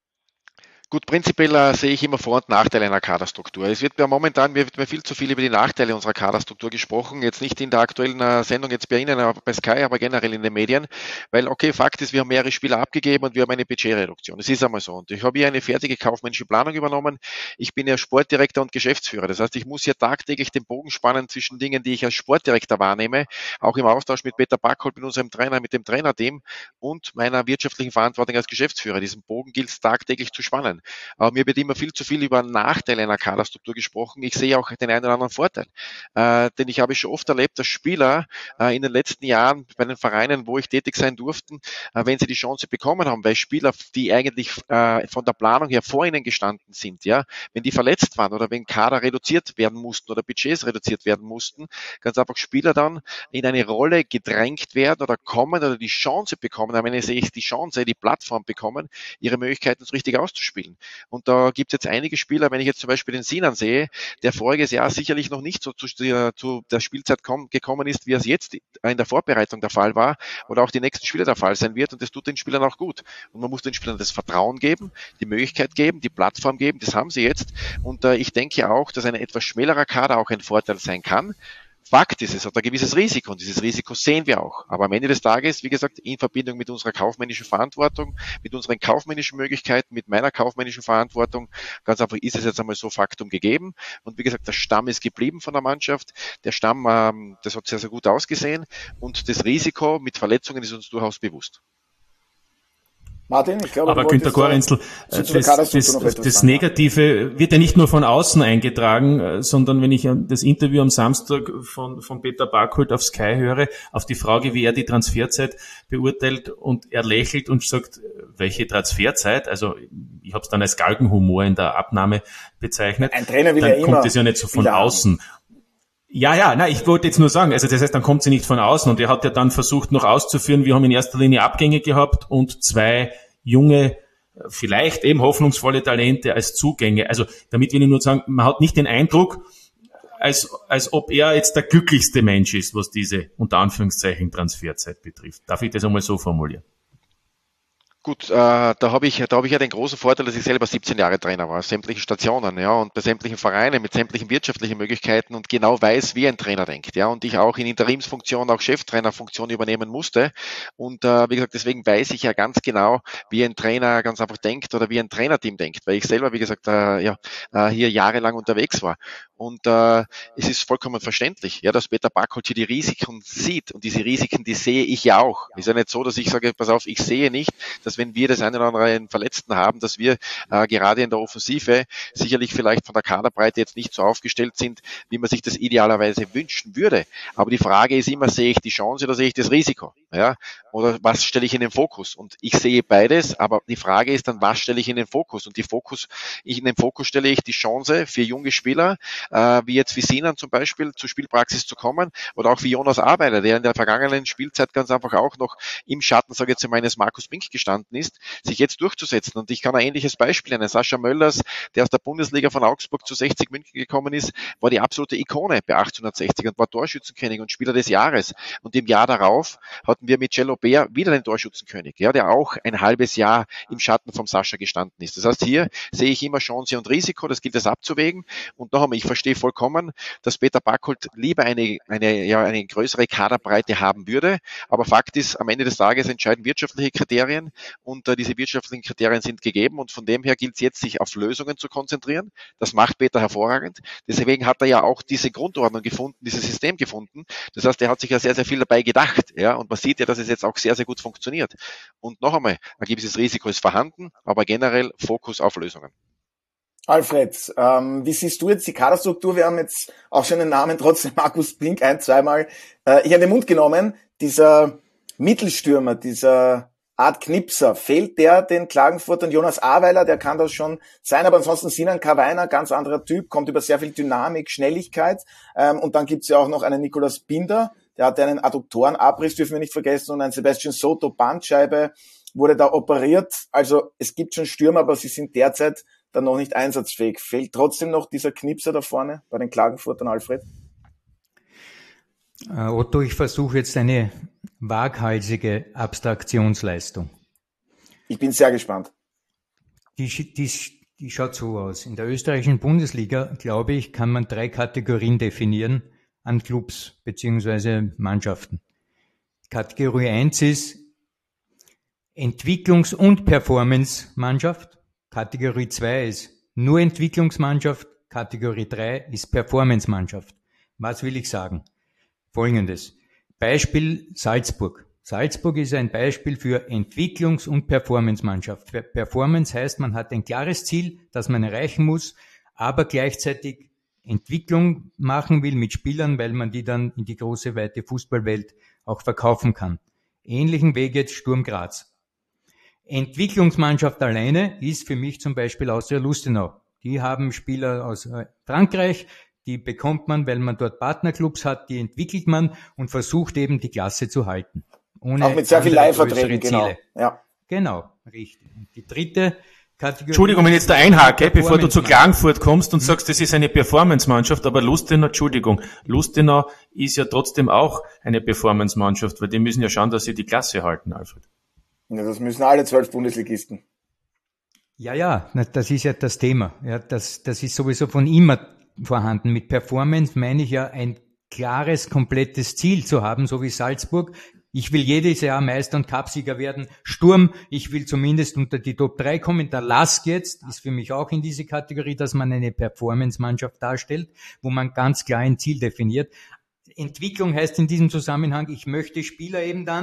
Gut, prinzipiell äh, sehe ich immer Vor- und Nachteile einer Kaderstruktur. Es wird ja momentan wird mir viel zu viel über die Nachteile unserer Kaderstruktur gesprochen, jetzt nicht in der aktuellen äh, Sendung jetzt bei Ihnen, aber bei Sky, aber generell in den Medien, weil okay, Fakt ist, wir haben mehrere Spieler abgegeben und wir haben eine Budgetreduktion. Es ist einmal so. Und ich habe hier eine fertige kaufmännische Planung übernommen. Ich bin ja Sportdirektor und Geschäftsführer. Das heißt, ich muss hier tagtäglich den Bogen spannen zwischen Dingen, die ich als Sportdirektor wahrnehme, auch im Austausch mit Peter Backholt, mit unserem Trainer, mit dem Trainerteam und meiner wirtschaftlichen Verantwortung als Geschäftsführer. Diesen Bogen gilt es tagtäglich zu spannen. Aber mir wird immer viel zu viel über Nachteile einer Kaderstruktur gesprochen. Ich sehe auch den einen oder anderen Vorteil. Äh, denn ich habe schon oft erlebt, dass Spieler äh, in den letzten Jahren bei den Vereinen, wo ich tätig sein durfte, äh, wenn sie die Chance bekommen haben, weil Spieler, die eigentlich äh, von der Planung her vor ihnen gestanden sind, ja, wenn die verletzt waren oder wenn Kader reduziert werden mussten oder Budgets reduziert werden mussten, ganz einfach Spieler dann in eine Rolle gedrängt werden oder kommen oder die Chance bekommen, aber wenn ich sehe, die Chance, die Plattform bekommen, ihre Möglichkeiten so richtig auszuspielen. Und da gibt es jetzt einige Spieler, wenn ich jetzt zum Beispiel den Sinan sehe, der voriges Jahr sicherlich noch nicht so zu, zu der Spielzeit komm, gekommen ist, wie es jetzt in der Vorbereitung der Fall war oder auch die nächsten Spiele der Fall sein wird und das tut den Spielern auch gut. Und man muss den Spielern das Vertrauen geben, die Möglichkeit geben, die Plattform geben, das haben sie jetzt und äh, ich denke auch, dass ein etwas schmälerer Kader auch ein Vorteil sein kann. Fakt ist, es hat ein gewisses Risiko und dieses Risiko sehen wir auch. Aber am Ende des Tages, wie gesagt, in Verbindung mit unserer kaufmännischen Verantwortung, mit unseren kaufmännischen Möglichkeiten, mit meiner kaufmännischen Verantwortung, ganz einfach ist es jetzt einmal so Faktum gegeben. Und wie gesagt, der Stamm ist geblieben von der Mannschaft. Der Stamm, ähm, das hat sehr, sehr gut ausgesehen und das Risiko mit Verletzungen ist uns durchaus bewusst. Martin, ich glaube, aber Günter Gorenzel, das, das, das, das Negative wird ja nicht nur von außen eingetragen, sondern wenn ich das Interview am Samstag von, von Peter Barkholt auf Sky höre, auf die Frage, wie er die Transferzeit beurteilt, und er lächelt und sagt, welche Transferzeit, also ich habe es dann als Galgenhumor in der Abnahme bezeichnet, ein Trainer will dann ja kommt immer es ja nicht so von außen. Ja, ja, nein, ich wollte jetzt nur sagen, also das heißt, dann kommt sie nicht von außen, und er hat ja dann versucht noch auszuführen, wir haben in erster Linie Abgänge gehabt und zwei junge, vielleicht eben hoffnungsvolle Talente als Zugänge. Also damit will ich nur sagen, man hat nicht den Eindruck, als, als ob er jetzt der glücklichste Mensch ist, was diese unter Anführungszeichen Transferzeit betrifft. Darf ich das einmal so formulieren? Gut, äh, da habe ich, da habe ich ja den großen Vorteil, dass ich selber siebzehn Jahre Trainer war, sämtliche Stationen, ja, und bei sämtlichen Vereinen mit sämtlichen wirtschaftlichen Möglichkeiten und genau weiß, wie ein Trainer denkt, ja, und ich auch in Interimsfunktion, auch Cheftrainerfunktion übernehmen musste. Und äh, wie gesagt, deswegen weiß ich ja ganz genau, wie ein Trainer ganz einfach denkt oder wie ein Trainerteam denkt, weil ich selber, wie gesagt, äh, ja, äh, hier jahrelang unterwegs war. Und äh, es ist vollkommen verständlich, ja, dass Peter Barkholt hier die Risiken sieht, und diese Risiken, die sehe ich ja auch. Es ist ja nicht so, dass ich sage, pass auf, ich sehe nicht, dass wenn wir das eine oder andere Verletzten haben, dass wir äh, gerade in der Offensive sicherlich vielleicht von der Kaderbreite jetzt nicht so aufgestellt sind, wie man sich das idealerweise wünschen würde. Aber die Frage ist immer, sehe ich die Chance oder sehe ich das Risiko? Ja? Oder was stelle ich in den Fokus? Und ich sehe beides, aber die Frage ist dann, was stelle ich in den Fokus? Und die Fokus, ich in den Fokus stelle ich die Chance für junge Spieler, äh, wie jetzt wie Sinan zum Beispiel, zur Spielpraxis zu kommen, oder auch wie Jonas Arbeiter, der in der vergangenen Spielzeit ganz einfach auch noch im Schatten, sage ich jetzt, meines Markus Bink gestanden ist, sich jetzt durchzusetzen. Und ich kann ein ähnliches Beispiel nennen. Sascha Möllers, der aus der Bundesliga von Augsburg zu sechzig München gekommen ist, war die absolute Ikone bei achtzehnhundertsechzig und war Torschützenkönig und Spieler des Jahres. Und im Jahr darauf hatten wir mit Cello Bär wieder den Torschützenkönig, ja, der auch ein halbes Jahr im Schatten vom Sascha gestanden ist. Das heißt, hier sehe ich immer Chance und Risiko, das gilt es abzuwägen. Und noch einmal, ich verstehe vollkommen, dass Peter Barkholt lieber eine, eine, ja, eine größere Kaderbreite haben würde. Aber Fakt ist, am Ende des Tages entscheiden wirtschaftliche Kriterien, und äh, diese wirtschaftlichen Kriterien sind gegeben, und von dem her gilt es jetzt, sich auf Lösungen zu konzentrieren. Das macht Peter hervorragend. Deswegen hat er ja auch diese Grundordnung gefunden, dieses System gefunden. Das heißt, er hat sich ja sehr, sehr viel dabei gedacht, ja, und man sieht ja, dass es jetzt auch sehr, sehr gut funktioniert. Und noch einmal, ein gewisses Risiko ist vorhanden, aber generell Fokus auf Lösungen. Alfred, ähm, wie siehst du jetzt die Kaderstruktur? Wir haben jetzt auch schon den Namen trotzdem Markus Bink ein-, zweimal äh, hier in den Mund genommen. Dieser Mittelstürmer, dieser Art Knipser, fehlt der den Klagenfurtern? Jonas Aweiler, der kann das schon sein, aber ansonsten Sinan Kawainer, ganz anderer Typ, kommt über sehr viel Dynamik, Schnelligkeit. Ähm, und dann gibt's ja auch noch einen Nikolaus Binder, der hatte einen Adduktorenabriss, dürfen wir nicht vergessen, und ein Sebastian Soto, Bandscheibe, wurde da operiert. Also es gibt schon Stürmer, aber sie sind derzeit dann noch nicht einsatzfähig. Fehlt trotzdem noch dieser Knipser da vorne bei den Klagenfurtern, Alfred? Uh, Otto, ich versuche jetzt eine waghalsige Abstraktionsleistung. Ich bin sehr gespannt. Die, die, die schaut so aus. In der österreichischen Bundesliga, glaube ich, kann man drei Kategorien definieren an Clubs bzw. Mannschaften. Kategorie eins ist Entwicklungs- und Performance-Mannschaft. Kategorie zwei ist nur Entwicklungsmannschaft. Kategorie drei ist Performance-Mannschaft. Was will ich sagen? Folgendes. Beispiel Salzburg. Salzburg ist ein Beispiel für Entwicklungs- und Performance-Mannschaft. Performance heißt, man hat ein klares Ziel, das man erreichen muss, aber gleichzeitig Entwicklung machen will mit Spielern, weil man die dann in die große, weite Fußballwelt auch verkaufen kann. Ähnlichen Weg jetzt Sturm Graz. Entwicklungsmannschaft alleine ist für mich zum Beispiel Austria Lustenau. Die haben Spieler aus Frankreich, die bekommt man, weil man dort Partnerclubs hat, die entwickelt man und versucht eben die Klasse zu halten. Ohne auch mit sehr viel Leihverträgen, genau. Ja. Genau, richtig. Und die dritte Kategorie. Entschuldigung, wenn ich jetzt da einhake, bevor du zu Klagenfurt kommst und sagst, das ist eine Performance-Mannschaft, aber Lustenau, Entschuldigung, Lustenau ist ja trotzdem auch eine Performance-Mannschaft, weil die müssen ja schauen, dass sie die Klasse halten, Alfred. Ja, das müssen alle zwölf Bundesligisten. Ja, ja, das ist ja das Thema. Ja, das, das ist sowieso von immer vorhanden. Mit Performance meine ich ja ein klares, komplettes Ziel zu haben, so wie Salzburg. Ich will jedes Jahr Meister und Cupsieger werden. Sturm, ich will zumindest unter die Top drei kommen. Der Lask jetzt ist für mich auch in diese Kategorie, dass man eine Performance-Mannschaft darstellt, wo man ganz klar ein Ziel definiert. Entwicklung heißt in diesem Zusammenhang, ich möchte Spieler eben dann,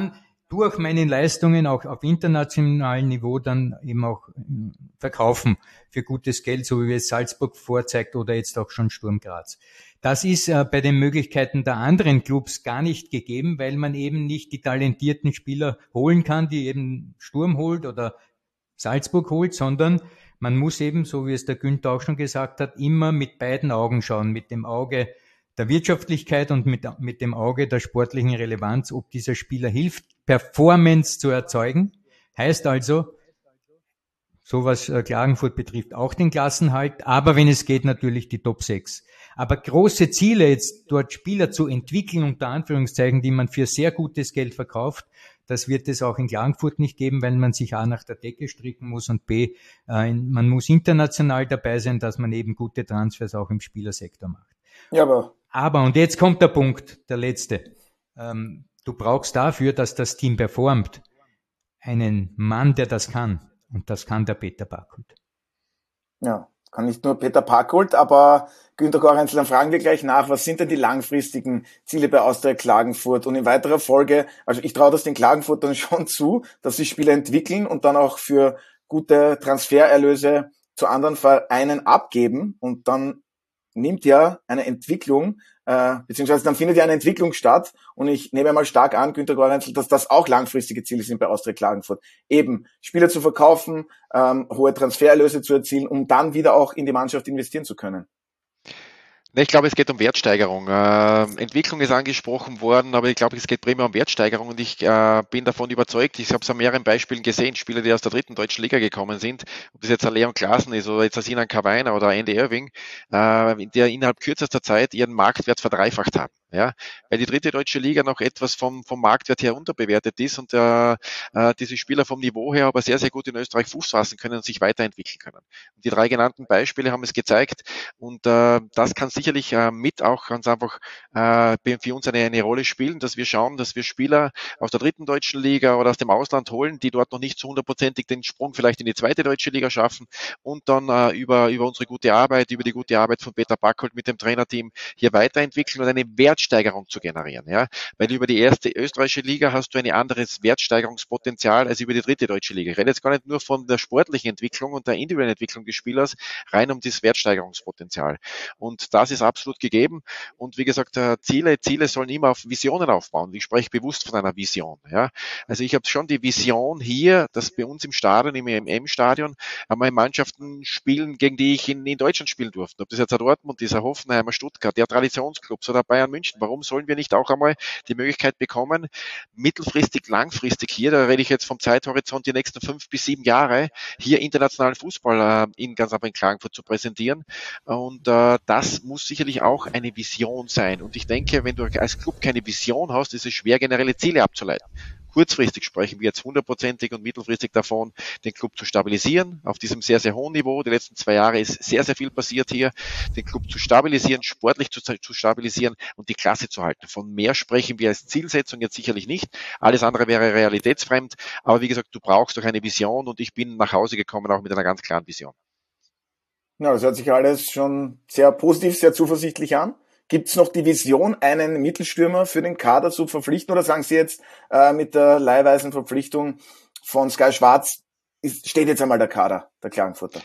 durch meine Leistungen auch auf internationalem Niveau dann eben auch verkaufen für gutes Geld, so wie es Salzburg vorzeigt oder jetzt auch schon Sturm Graz. Das ist äh, bei den Möglichkeiten der anderen Clubs gar nicht gegeben, weil man eben nicht die talentierten Spieler holen kann, die eben Sturm holt oder Salzburg holt, sondern man muss eben, so wie es der Günther auch schon gesagt hat, immer mit beiden Augen schauen, mit dem Auge der Wirtschaftlichkeit und mit, mit dem Auge der sportlichen Relevanz, ob dieser Spieler hilft, Performance zu erzeugen. Heißt also, so was Klagenfurt betrifft, auch den Klassenhalt, aber wenn es geht, natürlich die Top sechs. Aber große Ziele, jetzt dort Spieler zu entwickeln, unter Anführungszeichen, die man für sehr gutes Geld verkauft, das wird es auch in Klagenfurt nicht geben, weil man sich A nach der Decke stricken muss und B, äh, man muss international dabei sein, dass man eben gute Transfers auch im Spielersektor macht. Ja, aber Aber, und jetzt kommt der Punkt, der letzte. Ähm, du brauchst dafür, dass das Team performt, einen Mann, der das kann. Und das kann der Peter Packhult. Ja, kann nicht nur Peter Packhult, aber Günter Gorenzel, dann fragen wir gleich nach, was sind denn die langfristigen Ziele bei Austria Klagenfurt? Und in weiterer Folge, also ich traue das den Klagenfurtern schon zu, dass sie Spieler entwickeln und dann auch für gute Transfererlöse zu anderen Vereinen abgeben und dann nimmt ja eine Entwicklung, äh, beziehungsweise dann findet ja eine Entwicklung statt und ich nehme mal stark an, Günter Gorenzel, dass das auch langfristige Ziele sind bei Austria Klagenfurt. Eben Spieler zu verkaufen, ähm, hohe Transfererlöse zu erzielen, um dann wieder auch in die Mannschaft investieren zu können. Ich glaube, es geht um Wertsteigerung. Äh, Entwicklung ist angesprochen worden, aber ich glaube, es geht primär um Wertsteigerung und ich äh, bin davon überzeugt, ich habe es an mehreren Beispielen gesehen, Spieler, die aus der dritten deutschen Liga gekommen sind, ob das jetzt ein Leon Klaassen ist oder jetzt ein Sinan Kawainer oder Andy Irving, äh, der innerhalb kürzester Zeit ihren Marktwert verdreifacht haben. Ja, weil die dritte deutsche Liga noch etwas vom, vom Marktwert her unterbewertet ist und äh, äh, diese Spieler vom Niveau her aber sehr, sehr gut in Österreich Fuß fassen können und sich weiterentwickeln können. Und die drei genannten Beispiele haben es gezeigt und äh, das kann sicherlich äh, mit auch ganz einfach äh, für uns eine, eine Rolle spielen, dass wir schauen, dass wir Spieler aus der dritten deutschen Liga oder aus dem Ausland holen, die dort noch nicht so hundertprozentig den Sprung vielleicht in die zweite deutsche Liga schaffen und dann äh, über, über unsere gute Arbeit, über die gute Arbeit von Peter Packhult mit dem Trainerteam hier weiterentwickeln und eine Wert Wertsteigerung zu generieren, ja, weil über die erste österreichische Liga hast du ein anderes Wertsteigerungspotenzial als über die dritte deutsche Liga. Ich rede jetzt gar nicht nur von der sportlichen Entwicklung und der individuellen Entwicklung des Spielers, rein um das Wertsteigerungspotenzial. Und das ist absolut gegeben. Und wie gesagt, Ziele, Ziele sollen immer auf Visionen aufbauen. Ich spreche bewusst von einer Vision, ja. Also ich habe schon die Vision hier, dass bei uns im Stadion, im E M M-Stadion, einmal Mannschaften spielen, gegen die ich in, in Deutschland spielen durfte. Ob das jetzt ein Dortmund ist, ein Hoffenheimer, Stuttgart, der Traditionsclubs oder Bayern München. Warum sollen wir nicht auch einmal die Möglichkeit bekommen, mittelfristig, langfristig hier, da rede ich jetzt vom Zeithorizont die nächsten fünf bis sieben Jahre, hier internationalen Fußball äh, in ganz einfach in Klagenfurt zu präsentieren. Und äh, das muss sicherlich auch eine Vision sein. Und ich denke, wenn du als Club keine Vision hast, ist es schwer, generelle Ziele abzuleiten. Kurzfristig sprechen wir jetzt hundertprozentig und mittelfristig davon, den Club zu stabilisieren, auf diesem sehr, sehr hohen Niveau. Die letzten zwei Jahre ist sehr, sehr viel passiert hier, den Club zu stabilisieren, sportlich zu, zu stabilisieren und die Klasse zu halten. Von mehr sprechen wir als Zielsetzung jetzt sicherlich nicht. Alles andere wäre realitätsfremd. Aber wie gesagt, du brauchst doch eine Vision und ich bin nach Hause gekommen auch mit einer ganz klaren Vision. Ja, das hört sich alles schon sehr positiv, sehr zuversichtlich an. Gibt es noch die Vision, einen Mittelstürmer für den Kader zu verpflichten oder sagen Sie jetzt äh, mit der leihweisen Verpflichtung von Sky Schwarz ist, steht jetzt einmal der Kader der Klagenfurter?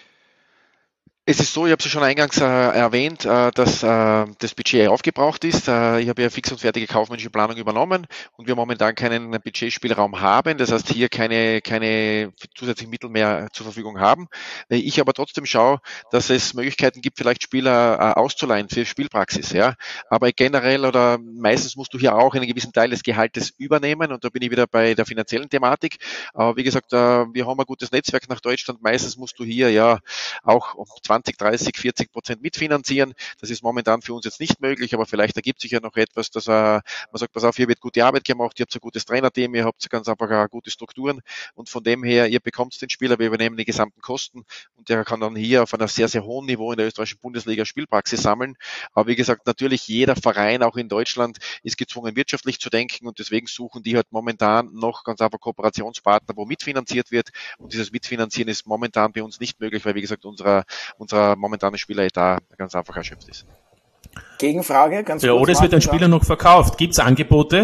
Es ist so, ich habe es ja schon eingangs äh, erwähnt, äh, dass äh, das Budget aufgebraucht ist. Äh, ich habe ja fix und fertige kaufmännische Planung übernommen und wir momentan keinen Budgetspielraum haben. Das heißt, hier keine, keine zusätzlichen Mittel mehr zur Verfügung haben. Ich aber trotzdem schaue, dass es Möglichkeiten gibt, vielleicht Spieler äh, auszuleihen für Spielpraxis. Ja, aber generell oder meistens musst du hier auch einen gewissen Teil des Gehaltes übernehmen und da bin ich wieder bei der finanziellen Thematik. Aber wie gesagt, äh, wir haben ein gutes Netzwerk nach Deutschland. Meistens musst du hier ja auch um zwanzig, dreißig, vierzig Prozent mitfinanzieren. Das ist momentan für uns jetzt nicht möglich, aber vielleicht ergibt sich ja noch etwas, dass äh, man sagt, pass auf, hier wird gute Arbeit gemacht, ihr habt ein gutes Trainerteam, ihr habt ganz einfach äh, gute Strukturen und von dem her, ihr bekommt den Spieler, wir übernehmen die gesamten Kosten und der kann dann hier auf einem sehr, sehr hohen Niveau in der österreichischen Bundesliga Spielpraxis sammeln. Aber wie gesagt, natürlich jeder Verein, auch in Deutschland, ist gezwungen, wirtschaftlich zu denken und deswegen suchen die halt momentan noch ganz einfach Kooperationspartner, wo mitfinanziert wird und dieses Mitfinanzieren ist momentan bei uns nicht möglich, weil wie gesagt, unser unser momentaner Spieleretat ganz einfach erschöpft ist. Gegenfrage, ganz ja, kurz. Oder es wird ein Spieler noch verkauft. Gibt es Angebote?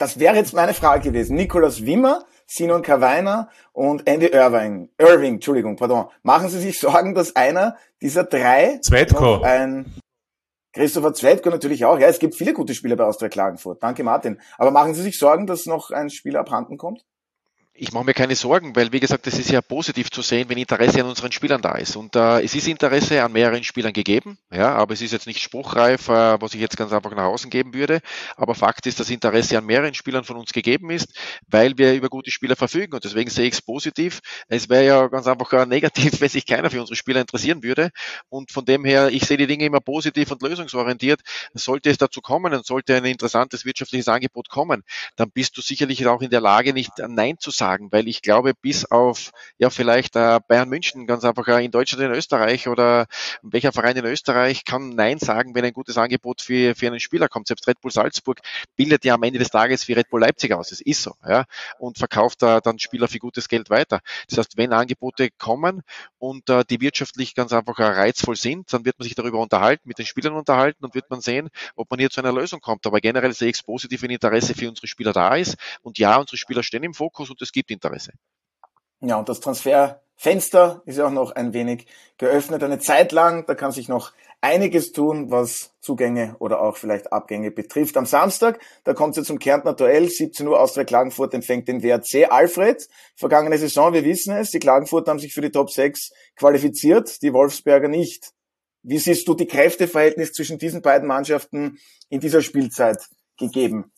das wäre jetzt meine Frage gewesen. Nikolaus Wimmer, Sinon Kawainer und Andy Irving, Irving, Entschuldigung, pardon. Machen Sie sich Sorgen, dass einer dieser drei Zweitko. ein Christopher Zweitko natürlich auch. Ja, es gibt viele gute Spieler bei Austria Klagenfurt. Danke, Martin. Aber machen Sie sich Sorgen, dass noch ein Spieler abhanden kommt? Ich mache mir keine Sorgen, weil, wie gesagt, es ist ja positiv zu sehen, wenn Interesse an unseren Spielern da ist. Und äh, es ist Interesse an mehreren Spielern gegeben, ja, aber es ist jetzt nicht spruchreif, äh, was ich jetzt ganz einfach nach außen geben würde. Aber Fakt ist, dass Interesse an mehreren Spielern von uns gegeben ist, weil wir über gute Spieler verfügen. Und deswegen sehe ich es positiv. Es wäre ja ganz einfach äh, negativ, wenn sich keiner für unsere Spieler interessieren würde. Und von dem her, ich sehe die Dinge immer positiv und lösungsorientiert. Sollte es dazu kommen und sollte ein interessantes wirtschaftliches Angebot kommen, dann bist du sicherlich auch in der Lage, nicht Nein zu sagen. Weil ich glaube, bis auf ja vielleicht äh, Bayern München, ganz einfach äh, in Deutschland, in Österreich oder welcher Verein in Österreich kann Nein sagen, wenn ein gutes Angebot für, für einen Spieler kommt. Selbst Red Bull Salzburg bildet ja am Ende des Tages wie Red Bull Leipzig aus. Es ist so, ja, und verkauft äh, dann Spieler für gutes Geld weiter. Das heißt, wenn Angebote kommen und äh, die wirtschaftlich ganz einfach äh, reizvoll sind, dann wird man sich darüber unterhalten, mit den Spielern unterhalten und wird man sehen, ob man hier zu einer Lösung kommt. Aber generell sehe ich es positiv, wenn Interesse für unsere Spieler da ist. Und ja, unsere Spieler stehen im Fokus und es gibt Interesse. Ja, und das Transferfenster ist ja auch noch ein wenig geöffnet, eine Zeit lang. Da kann sich noch einiges tun, was Zugänge oder auch vielleicht Abgänge betrifft. Am Samstag, da kommt es ja zum Kärntner Duell, siebzehn Uhr, Austria Klagenfurt empfängt den W R C. Alfred, vergangene Saison, wir wissen es, die Klagenfurter haben sich für die Top sechs qualifiziert, die Wolfsberger nicht. Wie siehst du die Kräfteverhältnis zwischen diesen beiden Mannschaften in dieser Spielzeit gegeben?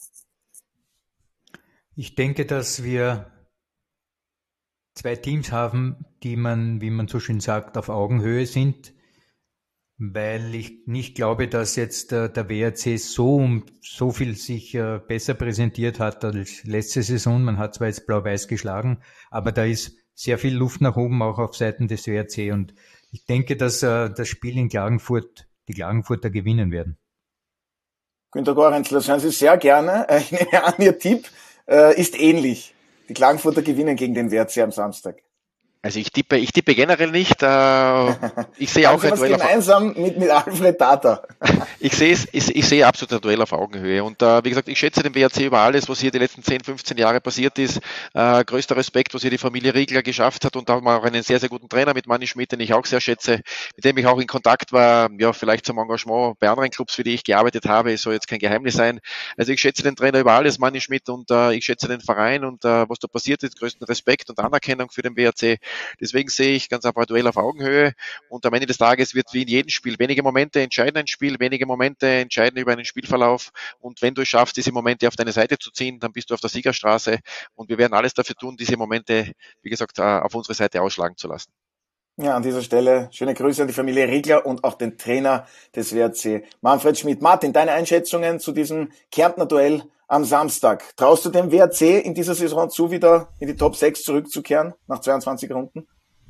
Ich denke, dass wir zwei Teams haben, die man, wie man so schön sagt, auf Augenhöhe sind, weil ich nicht glaube, dass jetzt äh, der W R C so, so viel sich äh, besser präsentiert hat als letzte Saison. Man hat zwar jetzt Blau-Weiß geschlagen, aber da ist sehr viel Luft nach oben, auch auf Seiten des W R C. Und ich denke, dass äh, das Spiel in Klagenfurt, die Klagenfurter gewinnen werden. Günter Gorenzel, das hören Sie sehr gerne. Ich nehme an, Ihr Tipp äh, ist ähnlich. Die Klagenfurter gewinnen gegen den W R C am Samstag. Also ich tippe, ich tippe generell nicht. Äh, ich sehe auch ein Duell gemeinsam auf, mit, mit Alfred Tata. ich sehe es, ich, ich sehe absolut ein Duell auf Augenhöhe. Und äh, wie gesagt, ich schätze den W R C über alles, was hier die letzten zehn, fünfzehn Jahre passiert ist. Äh, größter Respekt, was hier die Familie Riegler geschafft hat. Und da haben wir auch einen sehr, sehr guten Trainer mit Manni Schmidt, den ich auch sehr schätze, mit dem ich auch in Kontakt war. Ja, vielleicht zum Engagement bei anderen Clubs, für die ich gearbeitet habe. Es soll jetzt kein Geheimnis sein. Also ich schätze den Trainer über alles, Manni Schmidt, und äh, ich schätze den Verein und äh, was da passiert ist. Größten Respekt und Anerkennung für den W R C. Deswegen sehe ich ganz einfach ein Duell auf Augenhöhe, und am Ende des Tages wird wie in jedem Spiel wenige Momente entscheiden ein Spiel, wenige Momente entscheiden über einen Spielverlauf, und wenn du es schaffst, diese Momente auf deine Seite zu ziehen, dann bist du auf der Siegerstraße, und wir werden alles dafür tun, diese Momente, wie gesagt, auf unsere Seite ausschlagen zu lassen. Ja, an dieser Stelle schöne Grüße an die Familie Riegler und auch den Trainer des W R C, Manfred Schmidt. Martin, deine Einschätzungen zu diesem Kärntner Duell am Samstag. Traust du dem W R C in dieser Saison zu, wieder in die Top sechs zurückzukehren nach zweiundzwanzig Runden?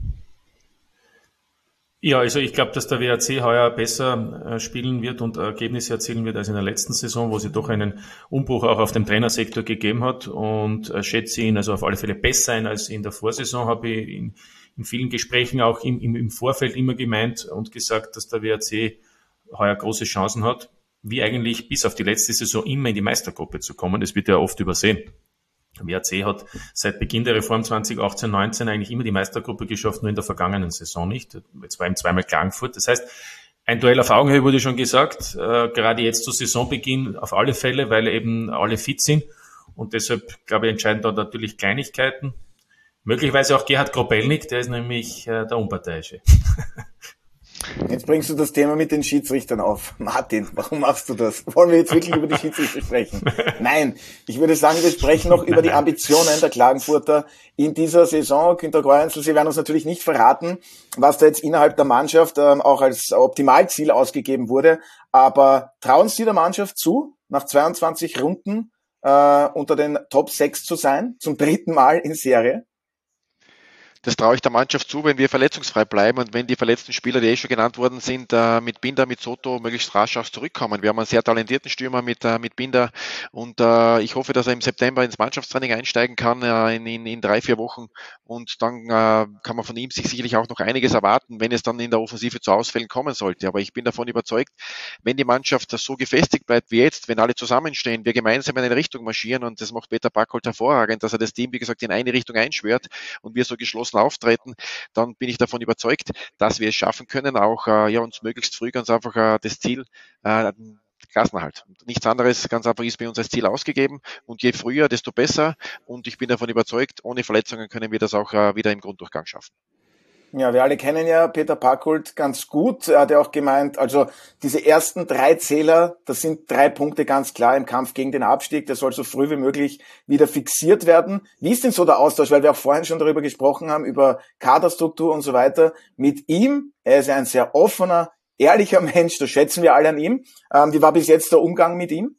Ja, also ich glaube, dass der W R C heuer besser äh, spielen wird und Ergebnisse erzielen wird als in der letzten Saison, wo sie doch einen Umbruch auch auf dem Trainersektor gegeben hat, und äh, schätze ihn also auf alle Fälle besser ein als in der Vorsaison. Habe ich in, in vielen Gesprächen auch im, im, im Vorfeld immer gemeint und gesagt, dass der W R C heuer große Chancen hat, wie eigentlich bis auf die letzte Saison immer in die Meistergruppe zu kommen. Das wird ja oft übersehen. Der W R C hat seit Beginn der Reform zwanzig achtzehn neunzehn eigentlich immer die Meistergruppe geschafft, nur in der vergangenen Saison nicht. Jetzt war ihm zweimal Klagenfurt. Das heißt, ein Duell auf Augenhöhe wurde schon gesagt, äh, gerade jetzt zu Saisonbeginn auf alle Fälle, weil eben alle fit sind. Und deshalb, glaube ich, entscheiden da natürlich Kleinigkeiten. Möglicherweise auch Gerhard Grobelnik, der ist nämlich äh, der Unparteiische. Jetzt bringst du das Thema mit den Schiedsrichtern auf. Martin, warum machst du das? Wollen wir jetzt wirklich über die Schiedsrichter sprechen? Nein, ich würde sagen, wir sprechen noch über die Ambitionen der Klagenfurter in dieser Saison. Günter Gorenzel, Sie werden uns natürlich nicht verraten, was da jetzt innerhalb der Mannschaft ähm, auch als Optimalziel ausgegeben wurde. Aber trauen Sie der Mannschaft zu, nach zweiundzwanzig Runden äh, unter den Top sechs zu sein, zum dritten Mal in Serie? das traue ich der Mannschaft zu, wenn wir verletzungsfrei bleiben und wenn die verletzten Spieler, die eh schon genannt worden sind, äh, mit Binder, mit Soto möglichst rasch auch zurückkommen. Wir haben einen sehr talentierten Stürmer mit, äh, mit Binder und äh, ich hoffe, dass er im September ins Mannschaftstraining einsteigen kann äh, in, in, in drei, vier Wochen und dann äh, kann man von ihm sich sicherlich auch noch einiges erwarten, wenn es dann in der Offensive zu Ausfällen kommen sollte. Aber ich bin davon überzeugt, wenn die Mannschaft so gefestigt bleibt wie jetzt, wenn alle zusammenstehen, wir gemeinsam in eine Richtung marschieren und das macht Peter Packold hervorragend, dass er das Team, wie gesagt, in eine Richtung einschwört und wir so geschlossen auftreten, dann bin ich davon überzeugt, dass wir es schaffen können, auch äh, ja, uns möglichst früh ganz einfach äh, das Ziel äh, Klassenerhalt. Nichts anderes ganz einfach ist bei uns als Ziel ausgegeben und je früher, desto besser und ich bin davon überzeugt, ohne Verletzungen können wir das auch äh, wieder im Grunddurchgang schaffen. Ja, wir alle kennen ja Peter Packold ganz gut. Er hat ja auch gemeint, also diese ersten drei Zähler, das sind drei Punkte ganz klar im Kampf gegen den Abstieg. Der soll so früh wie möglich wieder fixiert werden. Wie ist denn so der Austausch? Weil wir auch vorhin schon darüber gesprochen haben, über Kaderstruktur und so weiter. Mit ihm, er ist ein sehr offener, ehrlicher Mensch, das schätzen wir alle an ihm. Ähm, wie war bis jetzt der Umgang mit ihm?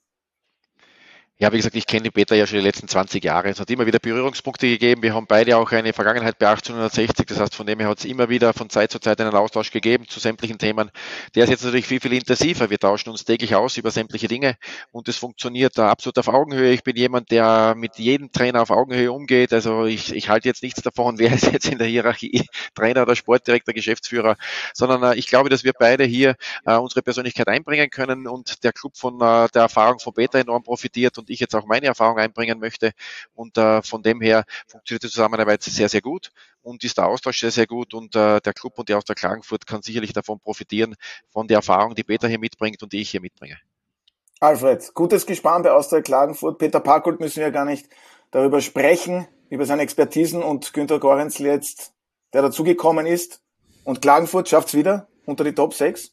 Ja, wie gesagt, ich kenne Peter ja schon die letzten zwanzig Jahre. Es hat immer wieder Berührungspunkte gegeben. Wir haben beide auch eine Vergangenheit bei achtzehnhundertsechzig. Das heißt, von dem her hat es immer wieder von Zeit zu Zeit einen Austausch gegeben zu sämtlichen Themen. Der ist jetzt natürlich viel, viel intensiver. Wir tauschen uns täglich aus über sämtliche Dinge und es funktioniert absolut auf Augenhöhe. Ich bin jemand, der mit jedem Trainer auf Augenhöhe umgeht. Also ich, ich halte jetzt nichts davon, wer ist jetzt in der Hierarchie Trainer oder Sportdirektor, Geschäftsführer, sondern äh, ich glaube, dass wir beide hier äh, unsere Persönlichkeit einbringen können und der Club von äh, der Erfahrung von Peter enorm profitiert und ich jetzt auch meine Erfahrung einbringen möchte und äh, von dem her funktioniert die Zusammenarbeit sehr, sehr gut und ist der Austausch sehr, sehr gut und äh, der Club und die Austria Klagenfurt kann sicherlich davon profitieren, von der Erfahrung, die Peter hier mitbringt und die ich hier mitbringe. Alfred, gutes Gespann bei Austria Klagenfurt. Peter Packold müssen wir gar nicht darüber sprechen, über seine Expertisen und Günter Gorenzel jetzt, der dazugekommen ist und Klagenfurt schafft's wieder unter die Top sechs.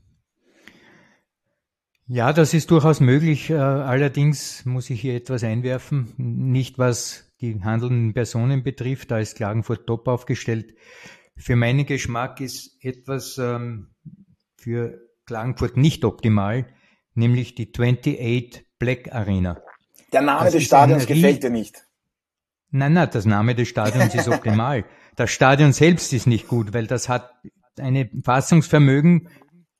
Ja, das ist durchaus möglich. Allerdings muss ich hier etwas einwerfen. Nicht was die handelnden Personen betrifft, da ist Klagenfurt top aufgestellt. Für meinen Geschmack ist etwas ähm, für Klagenfurt nicht optimal, nämlich die achtundachtzig Black Arena. Der Name das des Stadions gefällt dir nicht? Nein, nein, das Name des Stadions ist optimal. Das Stadion selbst ist nicht gut, weil das hat eine Fassungsvermögen.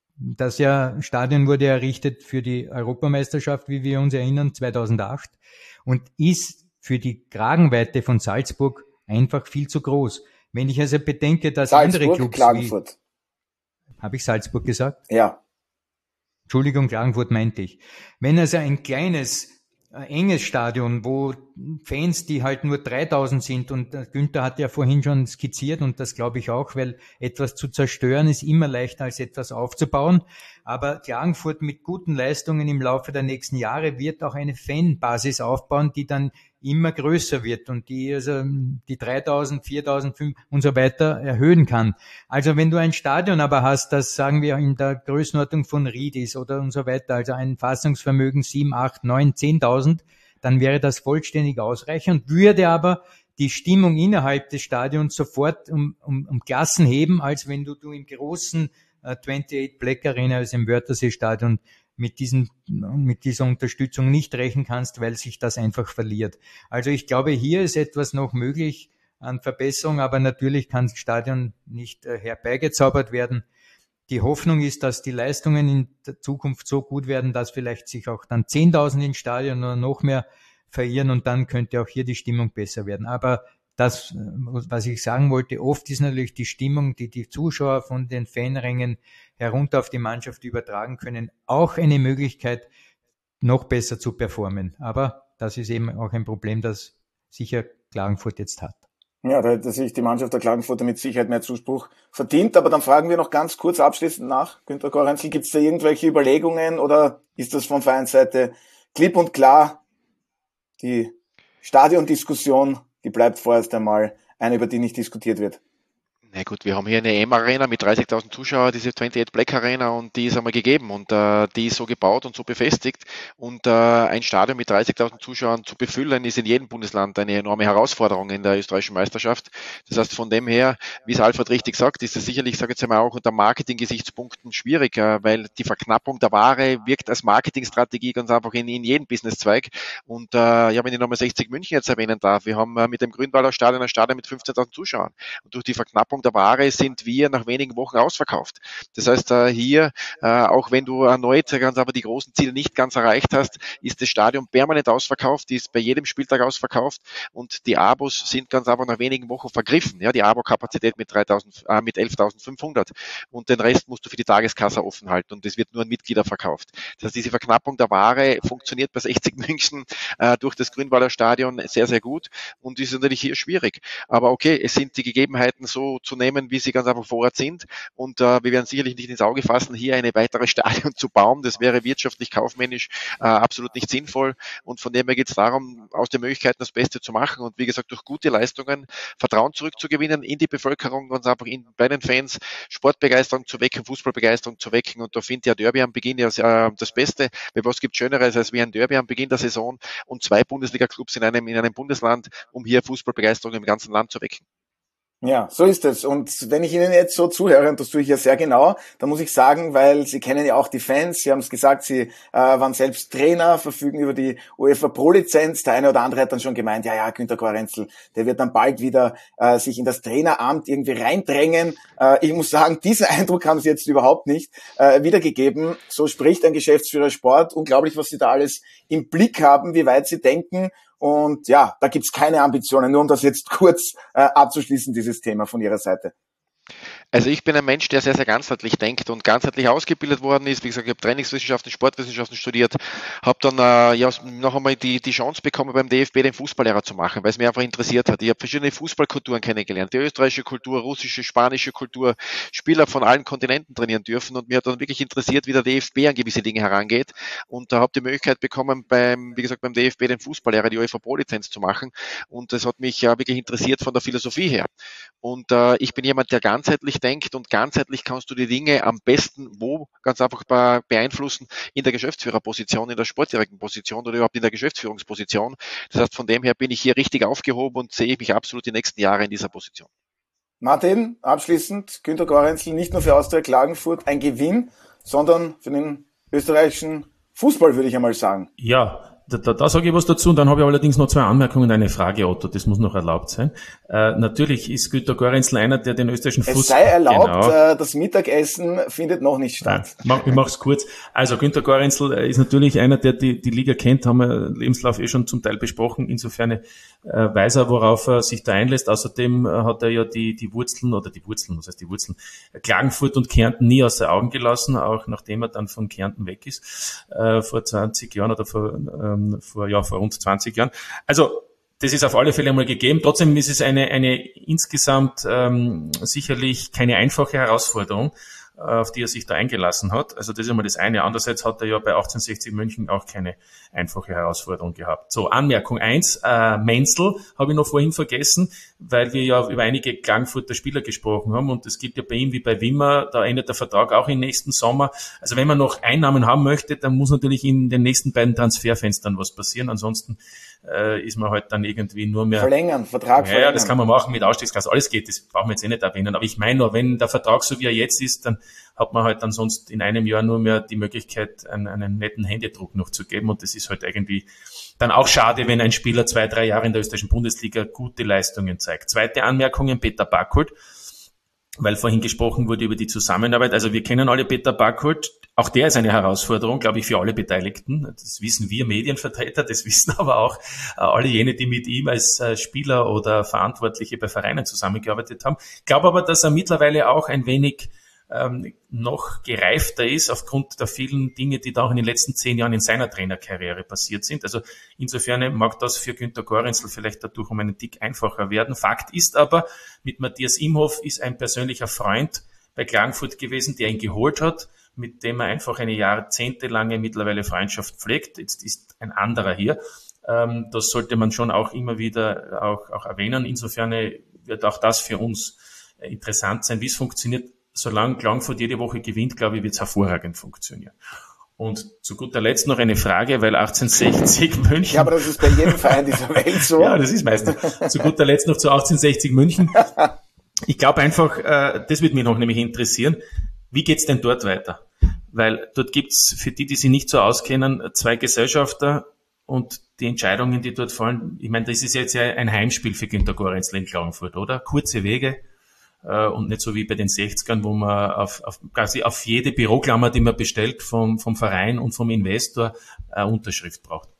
Das ja, Stadion wurde errichtet für die Europameisterschaft, wie wir uns erinnern, zweitausendacht und ist für die Kragenweite von Salzburg einfach viel zu groß. Wenn ich also bedenke, dass Salzburg, andere Clubs Klagenfurt. Habe ich Salzburg gesagt? Ja. Entschuldigung, Klagenfurt meinte ich. Wenn also ein kleines, enges Stadion, wo Fans, die halt nur dreitausend sind und Günther hat ja vorhin schon skizziert und das glaube ich auch, weil etwas zu zerstören ist immer leichter als etwas aufzubauen, aber Klagenfurt mit guten Leistungen im Laufe der nächsten Jahre wird auch eine Fanbasis aufbauen, die dann immer größer wird und die also die dreitausend, viertausend, fünftausend und so weiter erhöhen kann. Also wenn du ein Stadion aber hast, das sagen wir in der Größenordnung von Ried ist oder und so weiter, also ein Fassungsvermögen sieben, acht, neun, zehntausend, dann wäre das vollständig ausreichend und würde aber die Stimmung innerhalb des Stadions sofort um, um, um Klassen heben, als wenn du, du im großen äh, achtundachtzig Black Arena, also im Wörthersee-Stadion, mit diesen, mit dieser Unterstützung nicht rechnen kannst, weil sich das einfach verliert. Also ich glaube, hier ist etwas noch möglich an Verbesserung, aber natürlich kann das Stadion nicht äh, herbeigezaubert werden. Die Hoffnung ist, dass die Leistungen in der Zukunft so gut werden, dass vielleicht sich auch dann zehntausend ins Stadion oder noch mehr verirren und dann könnte auch hier die Stimmung besser werden. Aber das, was ich sagen wollte, oft ist natürlich die Stimmung, die die Zuschauer von den Fanrängen herunter auf die Mannschaft übertragen können, auch eine Möglichkeit, noch besser zu performen. Aber das ist eben auch ein Problem, das sicher Klagenfurt jetzt hat. Ja, da hätte sich die Mannschaft der Klagenfurter mit Sicherheit mehr Zuspruch verdient. Aber dann fragen wir noch ganz kurz abschließend nach. Günter Gorenzel, gibt es da irgendwelche Überlegungen oder ist das von Vereinsseite klipp und klar? Die Stadiondiskussion, die bleibt vorerst einmal eine, über die nicht diskutiert wird. Ja gut, wir haben hier eine E M-Arena mit dreißigtausend Zuschauern, diese achtundzwanzig Black Arena, und die ist einmal gegeben und äh, die ist so gebaut und so befestigt, und äh, ein Stadion mit dreißigtausend Zuschauern zu befüllen, ist in jedem Bundesland eine enorme Herausforderung in der österreichischen Meisterschaft. Das heißt, von dem her, wie es Alfred richtig sagt, ist es sicherlich, sage ich jetzt einmal, auch unter Marketing-Gesichtspunkten schwierig, äh, weil die Verknappung der Ware wirkt als Marketingstrategie ganz einfach in, in jedem Businesszweig. Und äh, ja, wenn ich nochmal sechzig München jetzt erwähnen darf, wir haben äh, mit dem Grünwalder Stadion ein Stadion mit fünfzehntausend Zuschauern, und durch die Verknappung der Ware sind wir nach wenigen Wochen ausverkauft. Das heißt, hier, auch wenn du erneut ganz einfach die großen Ziele nicht ganz erreicht hast, ist das Stadion permanent ausverkauft, ist bei jedem Spieltag ausverkauft, und die Abos sind ganz einfach nach wenigen Wochen vergriffen. Ja, die Abo-Kapazität mit dreitausend, äh, mit elftausendfünfhundert, und den Rest musst du für die Tageskasse offen halten, und es wird nur an Mitglieder verkauft. Das heißt, diese Verknappung der Ware funktioniert bei sechzig München äh, durch das Grünwalder Stadion sehr, sehr gut, und ist natürlich hier schwierig. Aber okay, es sind die Gegebenheiten so zu nehmen, wie sie ganz einfach vor Ort sind. Und äh, wir werden sicherlich nicht ins Auge fassen, hier eine weitere Stadion zu bauen. Das wäre wirtschaftlich, kaufmännisch äh, absolut nicht sinnvoll. Und von dem her geht es darum, aus den Möglichkeiten das Beste zu machen. Und wie gesagt, durch gute Leistungen Vertrauen zurückzugewinnen in die Bevölkerung, ganz einfach in, bei den Fans, Sportbegeisterung zu wecken, Fußballbegeisterung zu wecken. Und da finde ich ein Derby am Beginn ja äh, das Beste. Weil was gibt Schöneres als wie ein Derby am Beginn der Saison und zwei Bundesliga-Clubs in einem, in einem Bundesland, um hier Fußballbegeisterung im ganzen Land zu wecken. Ja, so ist es. Und wenn ich Ihnen jetzt so zuhöre, und das tue ich ja sehr genau, dann muss ich sagen, weil Sie kennen ja auch die Fans, Sie haben es gesagt, Sie äh, waren selbst Trainer, verfügen über die UEFA Pro-Lizenz. Der eine oder andere hat dann schon gemeint, ja, ja, Günter Gorenzel, der wird dann bald wieder äh, sich in das Traineramt irgendwie reindrängen. Äh, ich muss sagen, diesen Eindruck haben Sie jetzt überhaupt nicht äh, wiedergegeben. So spricht ein Geschäftsführer Sport. Unglaublich, was Sie da alles im Blick haben, wie weit Sie denken. Und ja, da gibt's keine Ambitionen, nur um das jetzt kurz äh, abzuschließen, dieses Thema von Ihrer Seite. Also ich bin ein Mensch, der sehr, sehr ganzheitlich denkt und ganzheitlich ausgebildet worden ist. Wie gesagt, ich habe Trainingswissenschaften, Sportwissenschaften studiert, habe dann äh, ja noch einmal die, die Chance bekommen, beim D F B den Fußballlehrer zu machen, weil es mich einfach interessiert hat. Ich habe verschiedene Fußballkulturen kennengelernt, die österreichische Kultur, russische, spanische Kultur, Spieler von allen Kontinenten trainieren dürfen, und mir hat dann wirklich interessiert, wie der D F B an gewisse Dinge herangeht, und da habe die Möglichkeit bekommen, beim, wie gesagt, beim D F B den Fußballlehrer, die UEFA Pro-Lizenz zu machen, und das hat mich ja äh, wirklich interessiert von der Philosophie her. Und äh, ich bin jemand, der ganzheitlich denkt, und ganzheitlich kannst du die Dinge am besten wo ganz einfach beeinflussen in der Geschäftsführerposition, in der Sportdirektenposition oder überhaupt in der Geschäftsführungsposition. Das heißt, von dem her bin ich hier richtig aufgehoben und sehe mich absolut die nächsten Jahre in dieser Position. Martin, abschließend, Günter Gorenzel, nicht nur für Austria Klagenfurt ein Gewinn, sondern für den österreichischen Fußball, würde ich einmal sagen. Ja, Da, da, da sage ich was dazu, und dann habe ich allerdings noch zwei Anmerkungen und eine Frage, Otto, das muss noch erlaubt sein. Äh, natürlich ist Günter Gorenzel einer, der den österreichischen Fußball... Es sei erlaubt, genau, äh, das Mittagessen findet noch nicht statt. Nein, ich mach's kurz. Also Günter Gorenzel ist natürlich einer, der die, die Liga kennt, haben wir im Lebenslauf eh schon zum Teil besprochen. Insofern äh, weiß er, worauf er sich da einlässt. Außerdem äh, hat er ja die, die Wurzeln, oder die Wurzeln, was heißt die Wurzeln, Klagenfurt und Kärnten nie aus den Augen gelassen, auch nachdem er dann von Kärnten weg ist, äh, vor zwanzig Jahren oder vor... Äh, vor, ja, vor rund zwanzig Jahren. Also, das ist auf alle Fälle einmal gegeben. Trotzdem ist es eine, eine insgesamt ähm, sicherlich keine einfache Herausforderung, auf die er sich da eingelassen hat. Also das ist einmal das eine. Andererseits hat er ja bei achtzehnhundertsechzig München auch keine einfache Herausforderung gehabt. So, Anmerkung eins, äh, Menzel habe ich noch vorhin vergessen, weil wir ja über einige Klagenfurter Spieler gesprochen haben, und es gibt ja bei ihm wie bei Wimmer, da endet der Vertrag auch im nächsten Sommer. Also wenn man noch Einnahmen haben möchte, dann muss natürlich in den nächsten beiden Transferfenstern was passieren. Ansonsten äh, ist man halt dann irgendwie nur mehr... Verlängern, Vertrag ja, verlängern. Ja, das kann man machen mit Ausstiegsklausel. Alles geht, das brauchen wir jetzt eh nicht erwähnen. Aber ich meine nur, wenn der Vertrag so wie er jetzt ist, dann hat man halt dann sonst in einem Jahr nur mehr die Möglichkeit, einen, einen netten Händedruck noch zu geben. Und das ist halt irgendwie dann auch schade, wenn ein Spieler zwei, drei Jahre in der österreichischen Bundesliga gute Leistungen zeigt. Zweite Anmerkung an Peter Backholt, weil vorhin gesprochen wurde über die Zusammenarbeit. Also wir kennen alle Peter Backholt. Auch der ist eine Herausforderung, glaube ich, für alle Beteiligten. Das wissen wir Medienvertreter, das wissen aber auch alle jene, die mit ihm als Spieler oder Verantwortliche bei Vereinen zusammengearbeitet haben. Ich glaube aber, dass er mittlerweile auch ein wenig ähm, noch gereifter ist aufgrund der vielen Dinge, die da auch in den letzten zehn Jahren in seiner Trainerkarriere passiert sind. Also insofern mag das für Günter Gorenzel vielleicht dadurch um einen Tick einfacher werden. Fakt ist aber, mit Matthias Imhoff ist ein persönlicher Freund bei Klagenfurt gewesen, der ihn geholt hat, mit dem er einfach eine jahrzehntelange mittlerweile Freundschaft pflegt. Jetzt ist ein anderer hier. Ähm, das sollte man schon auch immer wieder auch, auch erwähnen. Insofern wird auch das für uns interessant sein, wie es funktioniert. Solange Klagenfurt jede Woche gewinnt, glaube ich, wird es hervorragend funktionieren. Und zu guter Letzt noch eine Frage, weil achtzehnhundertsechzig München... Ja, aber das ist bei jedem Verein dieser Welt so. Ja, das ist meistens. Zu guter Letzt noch zu achtzehnhundertsechzig München. Ich glaube einfach, äh, das wird mich noch nämlich interessieren, wie geht's denn dort weiter? Weil dort gibt's für die, die sich nicht so auskennen, zwei Gesellschafter und die Entscheidungen, die dort fallen, ich meine, das ist jetzt ja ein Heimspiel für Günter Gorenzel in Klagenfurt, oder? Kurze Wege äh, und nicht so wie bei den sechzigern, wo man auf, auf quasi auf jede Büroklammer, die man bestellt vom, vom Verein und vom Investor, eine Unterschrift braucht.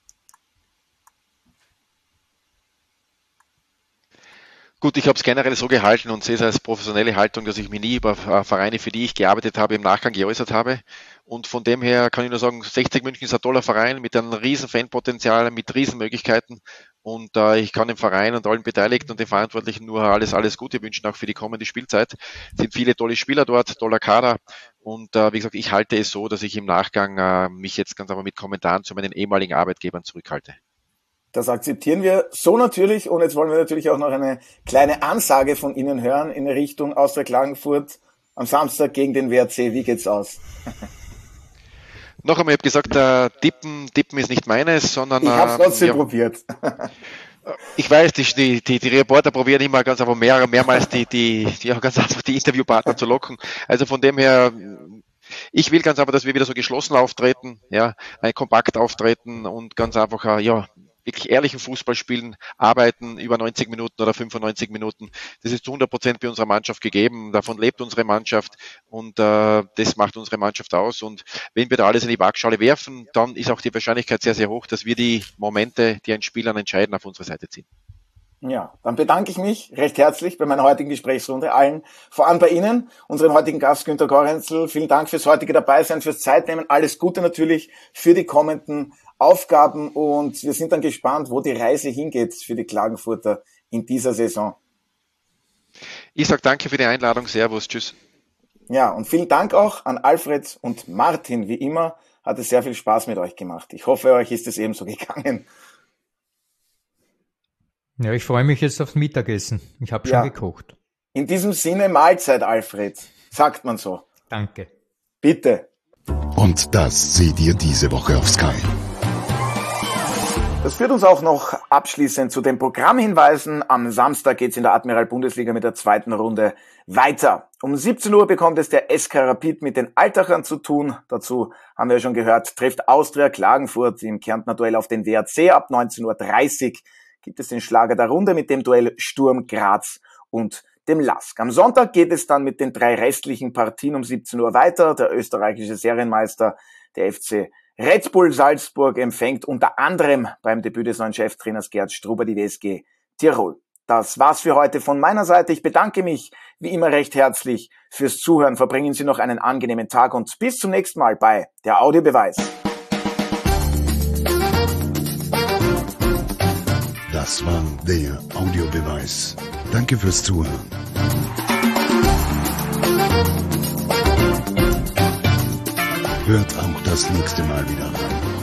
Gut, ich habe es generell so gehalten und sehe es als professionelle Haltung, dass ich mich nie über Vereine, für die ich gearbeitet habe, im Nachgang geäußert habe. Und von dem her kann ich nur sagen, sechzig München ist ein toller Verein mit einem riesen Fanpotenzial, mit riesen Möglichkeiten. Und äh, ich kann dem Verein und allen Beteiligten und den Verantwortlichen nur alles, alles Gute wünschen, auch für die kommende Spielzeit. Es sind viele tolle Spieler dort, toller Kader. Und äh, wie gesagt, ich halte es so, dass ich im Nachgang äh, mich jetzt ganz einfach mit Kommentaren zu meinen ehemaligen Arbeitgebern zurückhalte. Das akzeptieren wir so natürlich. Und jetzt wollen wir natürlich auch noch eine kleine Ansage von Ihnen hören in Richtung Austria Klagenfurt am Samstag gegen den W R C. Wie geht's aus? Noch einmal, ich habe gesagt, äh, Tippen, Tippen ist nicht meines, sondern... Ich habe es trotzdem ja, probiert. Ich weiß, die, die, die Reporter probieren immer ganz einfach mehr, mehrmals die, die, die, ja, ganz einfach die Interviewpartner zu locken. Also von dem her... Ich will ganz einfach, dass wir wieder so geschlossen auftreten, ja, ein kompakt auftreten und ganz einfach, äh, ja, wirklich ehrlichen Fußball spielen, arbeiten über neunzig Minuten oder fünfundneunzig Minuten. Das ist zu hundert Prozent bei unserer Mannschaft gegeben. Davon lebt unsere Mannschaft und äh, das macht unsere Mannschaft aus. Und wenn wir da alles in die Waagschale werfen, dann ist auch die Wahrscheinlichkeit sehr, sehr hoch, dass wir die Momente, die ein Spiel an entscheiden, auf unsere Seite ziehen. Ja, dann bedanke ich mich recht herzlich bei meiner heutigen Gesprächsrunde allen, vor allem bei Ihnen, unseren heutigen Gast Günter Gorenzel. Vielen Dank fürs heutige Dabeisein, fürs Zeitnehmen. Alles Gute natürlich für die kommenden Aufgaben und wir sind dann gespannt, wo die Reise hingeht für die Klagenfurter in dieser Saison. Ich sage danke für die Einladung. Servus, tschüss. Ja, und vielen Dank auch an Alfred und Martin. Wie immer hat es sehr viel Spaß mit euch gemacht. Ich hoffe, euch ist es ebenso gegangen. Ja, ich freue mich jetzt aufs Mittagessen. Ich habe schon ja. gekocht. In diesem Sinne Mahlzeit, Alfred. Sagt man so. Danke. Bitte. Und das seht ihr diese Woche auf Sky. Das führt uns auch noch abschließend zu den Programmhinweisen. Am Samstag geht's in der Admiral-Bundesliga mit der zweiten Runde weiter. Um siebzehn Uhr bekommt es der S K Rapid mit den Altachern zu tun. Dazu haben wir schon gehört, trifft Austria Klagenfurt im Kärntner Duell auf den W R C. Ab neunzehn Uhr dreißig gibt es den Schlager der Runde mit dem Duell Sturm Graz und dem L A S K. Am Sonntag geht es dann mit den drei restlichen Partien um siebzehn Uhr weiter. Der österreichische Serienmeister, der F C Red Bull Salzburg, empfängt unter anderem beim Debüt des neuen Cheftrainers Gerd Struber die W S G Tirol. Das war's für heute von meiner Seite. Ich bedanke mich wie immer recht herzlich fürs Zuhören. Verbringen Sie noch einen angenehmen Tag und bis zum nächsten Mal bei der Audiobeweis. Das war der Audiobeweis. Danke fürs Zuhören. Hört auch das nächste Mal wieder rein.